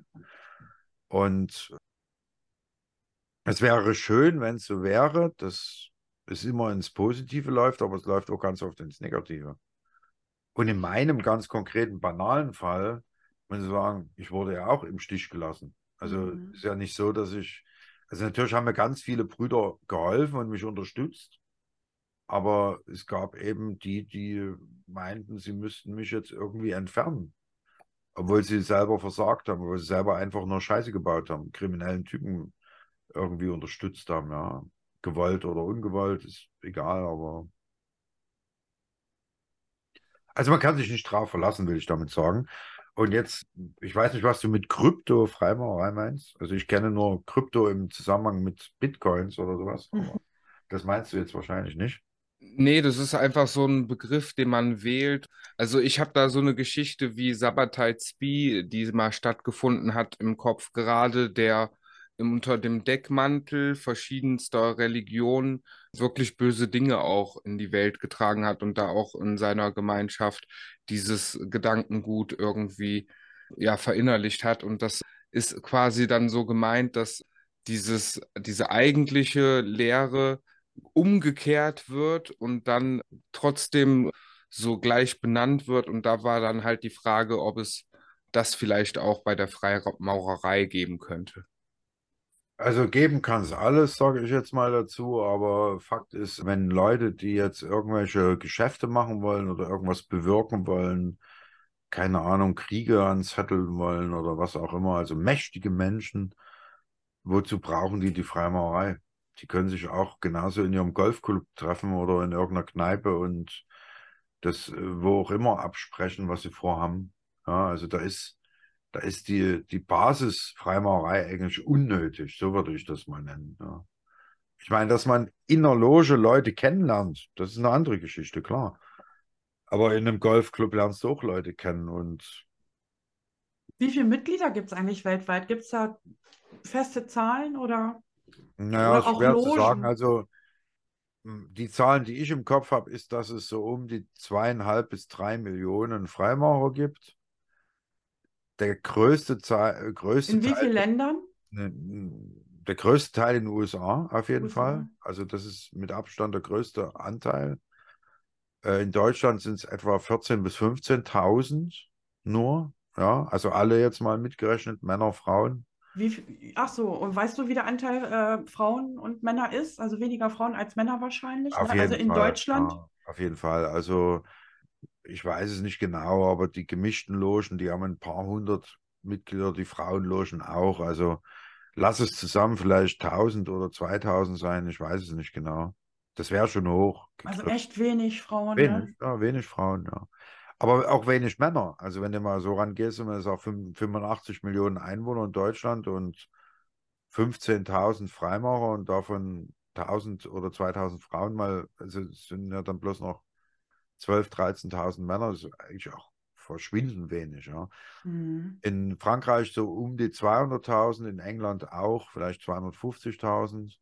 Und es wäre schön, wenn es so wäre, dass es immer ins Positive läuft, aber es läuft auch ganz oft ins Negative. Und in meinem ganz konkreten, banalen Fall, muss ich sagen, ich wurde ja auch im Stich gelassen. Also Mhm. ist ja nicht so, also natürlich haben mir ganz viele Brüder geholfen und mich unterstützt, aber es gab eben die meinten, sie müssten mich jetzt irgendwie entfernen, obwohl sie selber versagt haben, obwohl sie selber einfach nur Scheiße gebaut haben, kriminellen Typen irgendwie unterstützt haben, ja. Gewollt oder ungewollt, ist egal, aber also man kann sich nicht drauf verlassen, will ich damit sagen. Und jetzt, ich weiß nicht, was du mit Krypto-Freimaurerei meinst. Also ich kenne nur Krypto im Zusammenhang mit Bitcoins oder sowas, aber das meinst du jetzt wahrscheinlich nicht. Nee, das ist einfach so ein Begriff, den man wählt. Also ich habe da so eine Geschichte wie Sabbatai Tzvi, die mal stattgefunden hat im Kopf, gerade der unter dem Deckmantel verschiedenster Religionen wirklich böse Dinge auch in die Welt getragen hat und da auch in seiner Gemeinschaft dieses Gedankengut irgendwie ja verinnerlicht hat. Und das ist quasi dann so gemeint, dass diese eigentliche Lehre umgekehrt wird und dann trotzdem so gleich benannt wird. Und da war dann halt die Frage, ob es das vielleicht auch bei der Freimaurerei geben könnte. Also geben kann es alles, sage ich jetzt mal dazu, aber Fakt ist, wenn Leute, die jetzt irgendwelche Geschäfte machen wollen oder irgendwas bewirken wollen, keine Ahnung, Kriege anzetteln wollen oder was auch immer, also mächtige Menschen, wozu brauchen die Freimaurerei? Die können sich auch genauso in ihrem Golfclub treffen oder in irgendeiner Kneipe und das wo auch immer absprechen, was sie vorhaben. Ja, also da ist die Basis Freimaurerei eigentlich unnötig, so würde ich das mal nennen. Ja. Ich meine, dass man in der Loge Leute kennenlernt, das ist eine andere Geschichte, klar. Aber in einem Golfclub lernst du auch Leute kennen und Wie viele Mitglieder gibt es eigentlich weltweit? Gibt es da feste Zahlen naja, oder ist auch schwer zu sagen. Logen? Also die Zahlen, die ich im Kopf habe, ist, dass es so um die 2,5 bis 3 Millionen Freimaurer gibt. Der größte In wie Teil, vielen Ländern? der größte Teil in den USA auf jeden USA. Fall. Also das ist mit Abstand der größte Anteil. In Deutschland sind es etwa 14.000 bis 15.000 nur. Ja, also alle jetzt mal mitgerechnet, Männer, Frauen. Ach so, und weißt du, wie der Anteil Frauen und Männer ist? Also weniger Frauen als Männer wahrscheinlich, Auf ne? Also jeden in Fall, Deutschland? ja, auf jeden Fall. Also ich weiß es nicht genau, aber die gemischten Logen, die haben ein paar hundert Mitglieder, die Frauenlogen auch. Also lass es zusammen vielleicht 1.000 oder 2.000 sein, ich weiß es nicht genau. Das wäre schon hoch Also gegriffen. echt wenig Frauen, ne? Wenig, ja, wenig Frauen, ja. Aber auch wenig Männer. Also wenn du mal so rangehst, und man ist auch 85 Millionen Einwohner in Deutschland und 15.000 Freimaurer und davon 1.000 oder 2.000 Frauen mal, also es sind ja dann bloß noch 12.000, 13.000 Männer, das ist eigentlich auch verschwindend wenig. Ja. Mhm. In Frankreich so um die 200.000, in England auch vielleicht 250.000.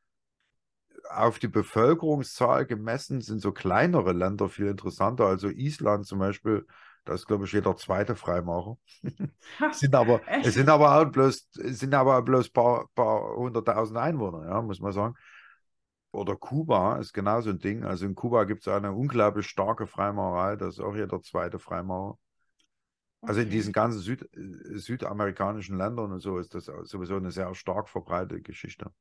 Auf die Bevölkerungszahl gemessen sind so kleinere Länder viel interessanter. Also Island zum Beispiel, da ist, glaube ich, jeder zweite Freimaurer. Ha, Es echt? sind aber auch bloß, es sind aber auch bloß paar hunderttausend Einwohner, ja, muss man sagen. Oder Kuba ist genauso ein Ding. Also in Kuba gibt es eine unglaublich starke Freimaurerei, das ist auch jeder zweite Freimaurer. Also in Okay. diesen ganzen südamerikanischen Ländern und so ist das sowieso eine sehr stark verbreitete Geschichte.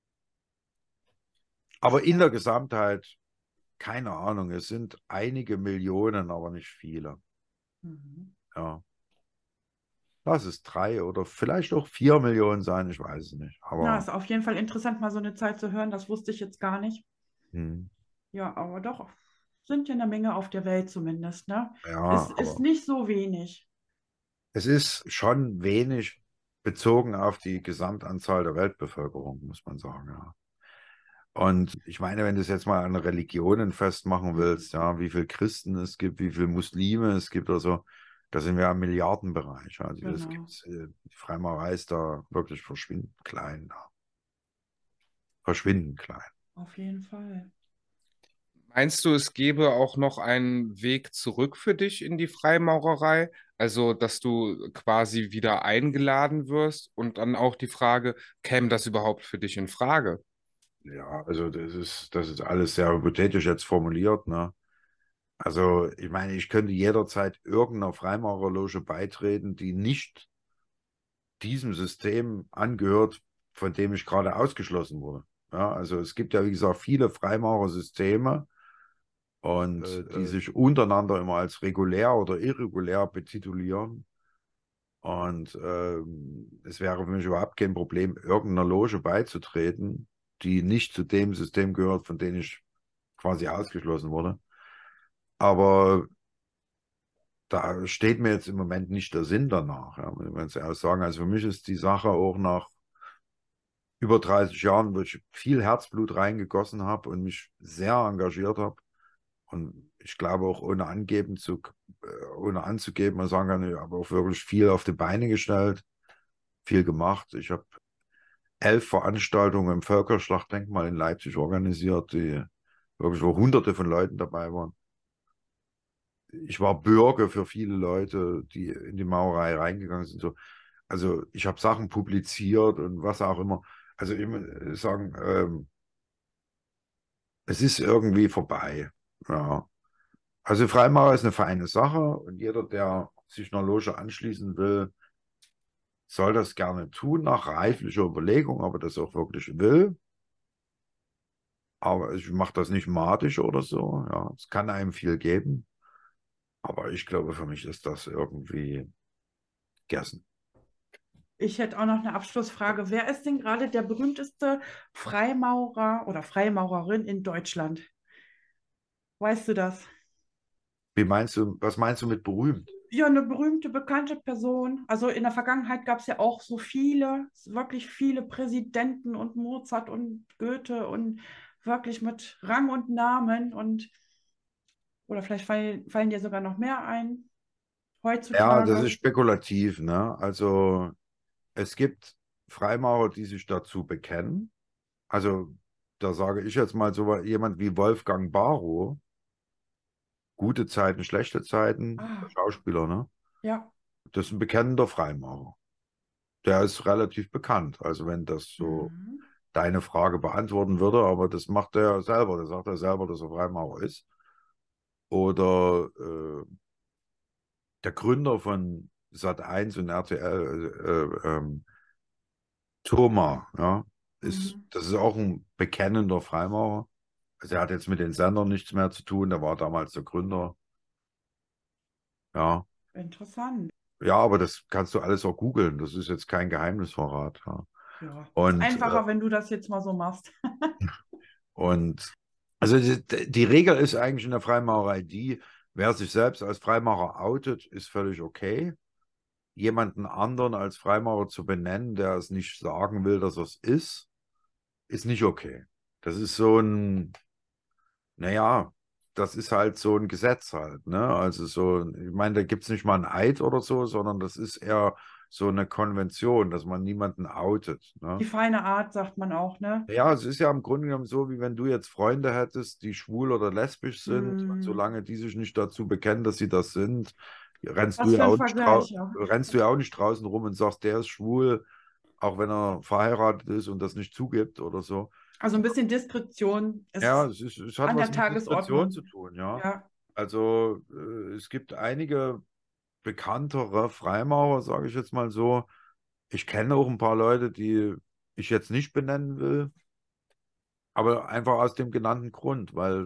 Aber in der Spannend. Gesamtheit, keine Ahnung, es sind einige Millionen, aber nicht viele. Mhm. Ja. Lass es 3 oder vielleicht auch 4 Millionen sein, ich weiß es nicht. Ja, Aber ist auf jeden Fall interessant, mal so eine Zahl zu hören. Das wusste ich jetzt gar nicht. hm, Ja, aber doch, sind ja eine Menge auf der Welt zumindest, ne? Es ja, ist aber nicht so wenig. es ist schon wenig bezogen auf die Gesamtanzahl der Weltbevölkerung, muss man sagen, ja. Und ich meine, wenn du es jetzt mal an Religionen festmachen willst, ja, wie viele Christen es gibt, wie viele Muslime es gibt oder so, da sind wir im Milliardenbereich. Also das Genau, gibt's, die Freimaurerei ist da wirklich verschwindend klein, ja. Verschwindend klein. auf jeden Fall. Meinst du, es gäbe auch noch einen Weg zurück für dich in die Freimaurerei? Also, dass du quasi wieder eingeladen wirst und dann auch die Frage, käme das überhaupt für dich in Frage? Ja, also das ist alles sehr hypothetisch jetzt formuliert, ne? Also, ich meine, ich könnte jederzeit irgendeiner Freimaurerloge beitreten, die nicht diesem System angehört, von dem ich gerade ausgeschlossen wurde. Ja, also es gibt ja, wie gesagt, viele Freimaurersysteme und die sich untereinander immer als regulär oder irregulär betitulieren. Und es wäre für mich überhaupt kein Problem, irgendeiner Loge beizutreten, die nicht zu dem System gehört, von dem ich quasi ausgeschlossen wurde. Aber da steht mir jetzt im Moment nicht der Sinn danach, ja, muss ich ganz ehrlich sagen. Also für mich ist die Sache auch nach über 30 Jahren, wo ich viel Herzblut reingegossen habe und mich sehr engagiert habe. Und ich glaube auch ohne anzugeben und sagen kann, ich habe auch wirklich viel auf die Beine gestellt, viel gemacht. Ich habe 11 Veranstaltungen im Völkerschlachtdenkmal in Leipzig organisiert, die wirklich, wo Hunderte von Leuten dabei waren. Ich war Bürger für viele Leute, die in die Maurerei reingegangen sind. So. Also ich habe Sachen publiziert und was auch immer. Also ich muss sagen, es ist irgendwie vorbei. Ja. Also Freimaurer ist eine feine Sache und jeder, der sich einer Loge anschließen will, soll das gerne tun, nach reiflicher Überlegung, ob er das auch wirklich will. Aber ich mache das nicht madisch oder so. Ja, es kann einem viel geben. Aber ich glaube, für mich ist das irgendwie gegessen. Ich hätte auch noch eine Abschlussfrage. Wer ist denn gerade der berühmteste Freimaurer oder Freimaurerin in Deutschland? Weißt du das? Was meinst du mit berühmt? Ja, eine berühmte, bekannte Person. Also in der Vergangenheit gab es ja auch so viele, wirklich viele Präsidenten und Mozart und Goethe und wirklich mit Rang und Namen und oder vielleicht fallen dir sogar noch mehr ein Ja, das ist heutzutage. spekulativ, ne? Also es gibt Freimaurer, die sich dazu bekennen. Also da sage ich jetzt mal so jemand wie Wolfgang Barrow, gute Zeiten, schlechte Zeiten, der Ah, Schauspieler, ne? ja. Das ist ein bekennender Freimaurer. Der ist relativ bekannt. Also wenn das so Mhm. deine Frage beantworten würde, aber das macht er selber. Der sagt er selber, dass er Freimaurer ist. Oder der Gründer von Sat.1 und RTL, Thoma, ja, Mhm. das ist auch ein bekennender Freimaurer. Also er hat jetzt mit den Sendern nichts mehr zu tun, der war damals der Gründer. Ja, Interessant. ja, aber das kannst du alles auch googeln. Das ist jetzt kein Geheimnisvorrat. Ja. Ja, ist Und, einfacher, wenn du das jetzt mal so machst. und also die Regel ist eigentlich in der Freimaurerei die, wer sich selbst als Freimaurer outet, ist völlig okay. Jemanden anderen als Freimaurer zu benennen, der es nicht sagen will, dass er es ist nicht okay. Das ist so ein, naja, das ist halt so ein Gesetz halt, ne? Also so, ich meine, da gibt es nicht mal einen Eid oder so, sondern das ist eher so eine Konvention, dass man niemanden outet, Die ne? feine Art, sagt man auch, ne? Ja, es ist ja im Grunde genommen so, wie wenn du jetzt Freunde hättest, die schwul oder lesbisch sind, und Hm. solange die sich nicht dazu bekennen, dass sie das sind, Was für ein Vergleich, ja. rennst du ja auch nicht draußen rum und sagst, der ist schwul, auch wenn er verheiratet ist und das nicht zugibt oder so. Also ein bisschen Diskretion Ja, ist es hat an was der mit Diskretion zu Tagesordnung. tun, ja. Ja. Also es gibt einige bekanntere Freimaurer, sage ich jetzt mal so. Ich kenne auch ein paar Leute, die ich jetzt nicht benennen will, aber einfach aus dem genannten Grund, weil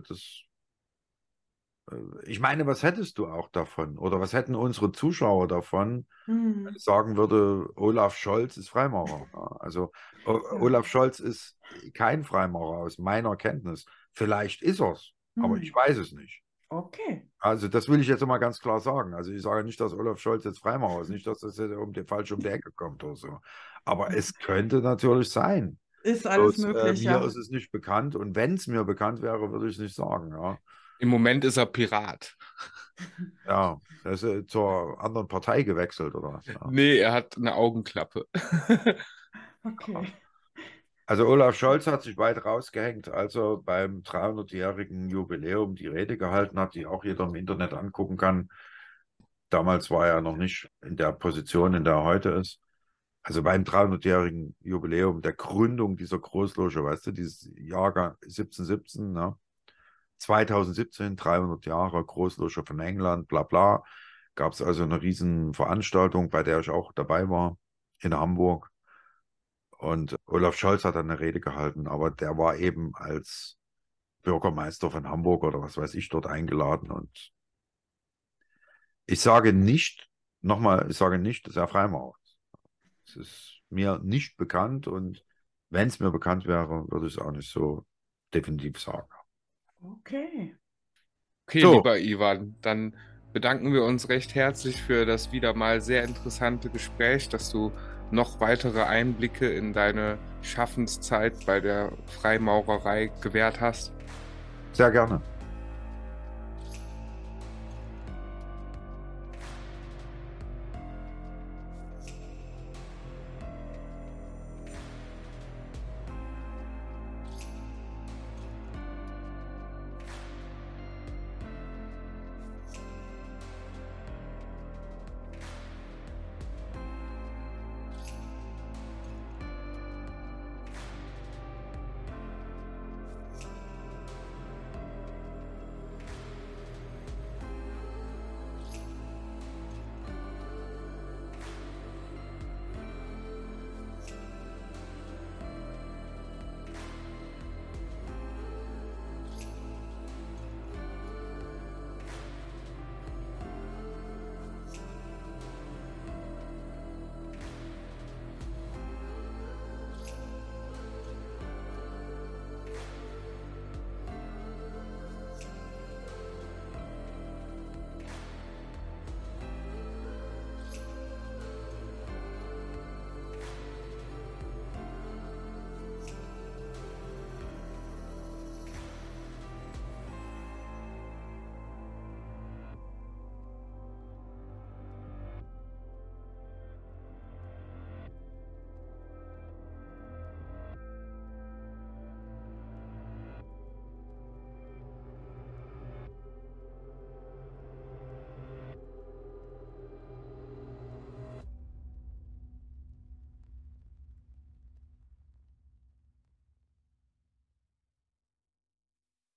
ich meine, was hättest du auch davon? Oder was hätten unsere Zuschauer davon, wenn Hm. ich sagen würde, Olaf Scholz ist Freimaurer? Ja, also Ja. Olaf Scholz ist kein Freimaurer aus meiner Kenntnis. Vielleicht ist er's, aber ich Hm. weiß es nicht. Okay. Also das will ich jetzt mal ganz klar sagen. Also ich sage nicht, dass Olaf Scholz jetzt Freimaurer ist, nicht, dass das jetzt falsch um die Ecke kommt oder so. Aber es könnte natürlich sein. Ist alles Bloß, möglich, mir ja. ist es nicht bekannt und wenn es mir bekannt wäre, würde ich es nicht sagen. Ja, Im Moment ist er Pirat. ja, er ist zur anderen Partei gewechselt oder was. Ja. Nee, er hat eine Augenklappe. Okay. Also Olaf Scholz hat sich weit rausgehängt, als er beim 300-jährigen Jubiläum die Rede gehalten hat, die auch jeder im Internet angucken kann. Damals war er noch nicht in der Position, in der er heute ist. Also beim 300-jährigen Jubiläum der Gründung dieser Großloge, weißt du, dieses Jahrgang 1717, ne? 2017, 300 Jahre Großloge von England, bla bla. Gab es also eine riesen Veranstaltung, bei der ich auch dabei war, in Hamburg. Und Olaf Scholz hat dann eine Rede gehalten, aber der war eben als Bürgermeister von Hamburg oder was weiß ich dort eingeladen. Und ich sage nicht, nochmal, ich sage nicht, dass er Freimaurer ist. Es ist mir nicht bekannt und wenn es mir bekannt wäre, würde ich es auch nicht so definitiv sagen. Okay. Okay, So, lieber Ivan, dann bedanken wir uns recht herzlich für das wieder mal sehr interessante Gespräch, dass du noch weitere Einblicke in deine Schaffenszeit bei der Freimaurerei gewährt hast. sehr gerne.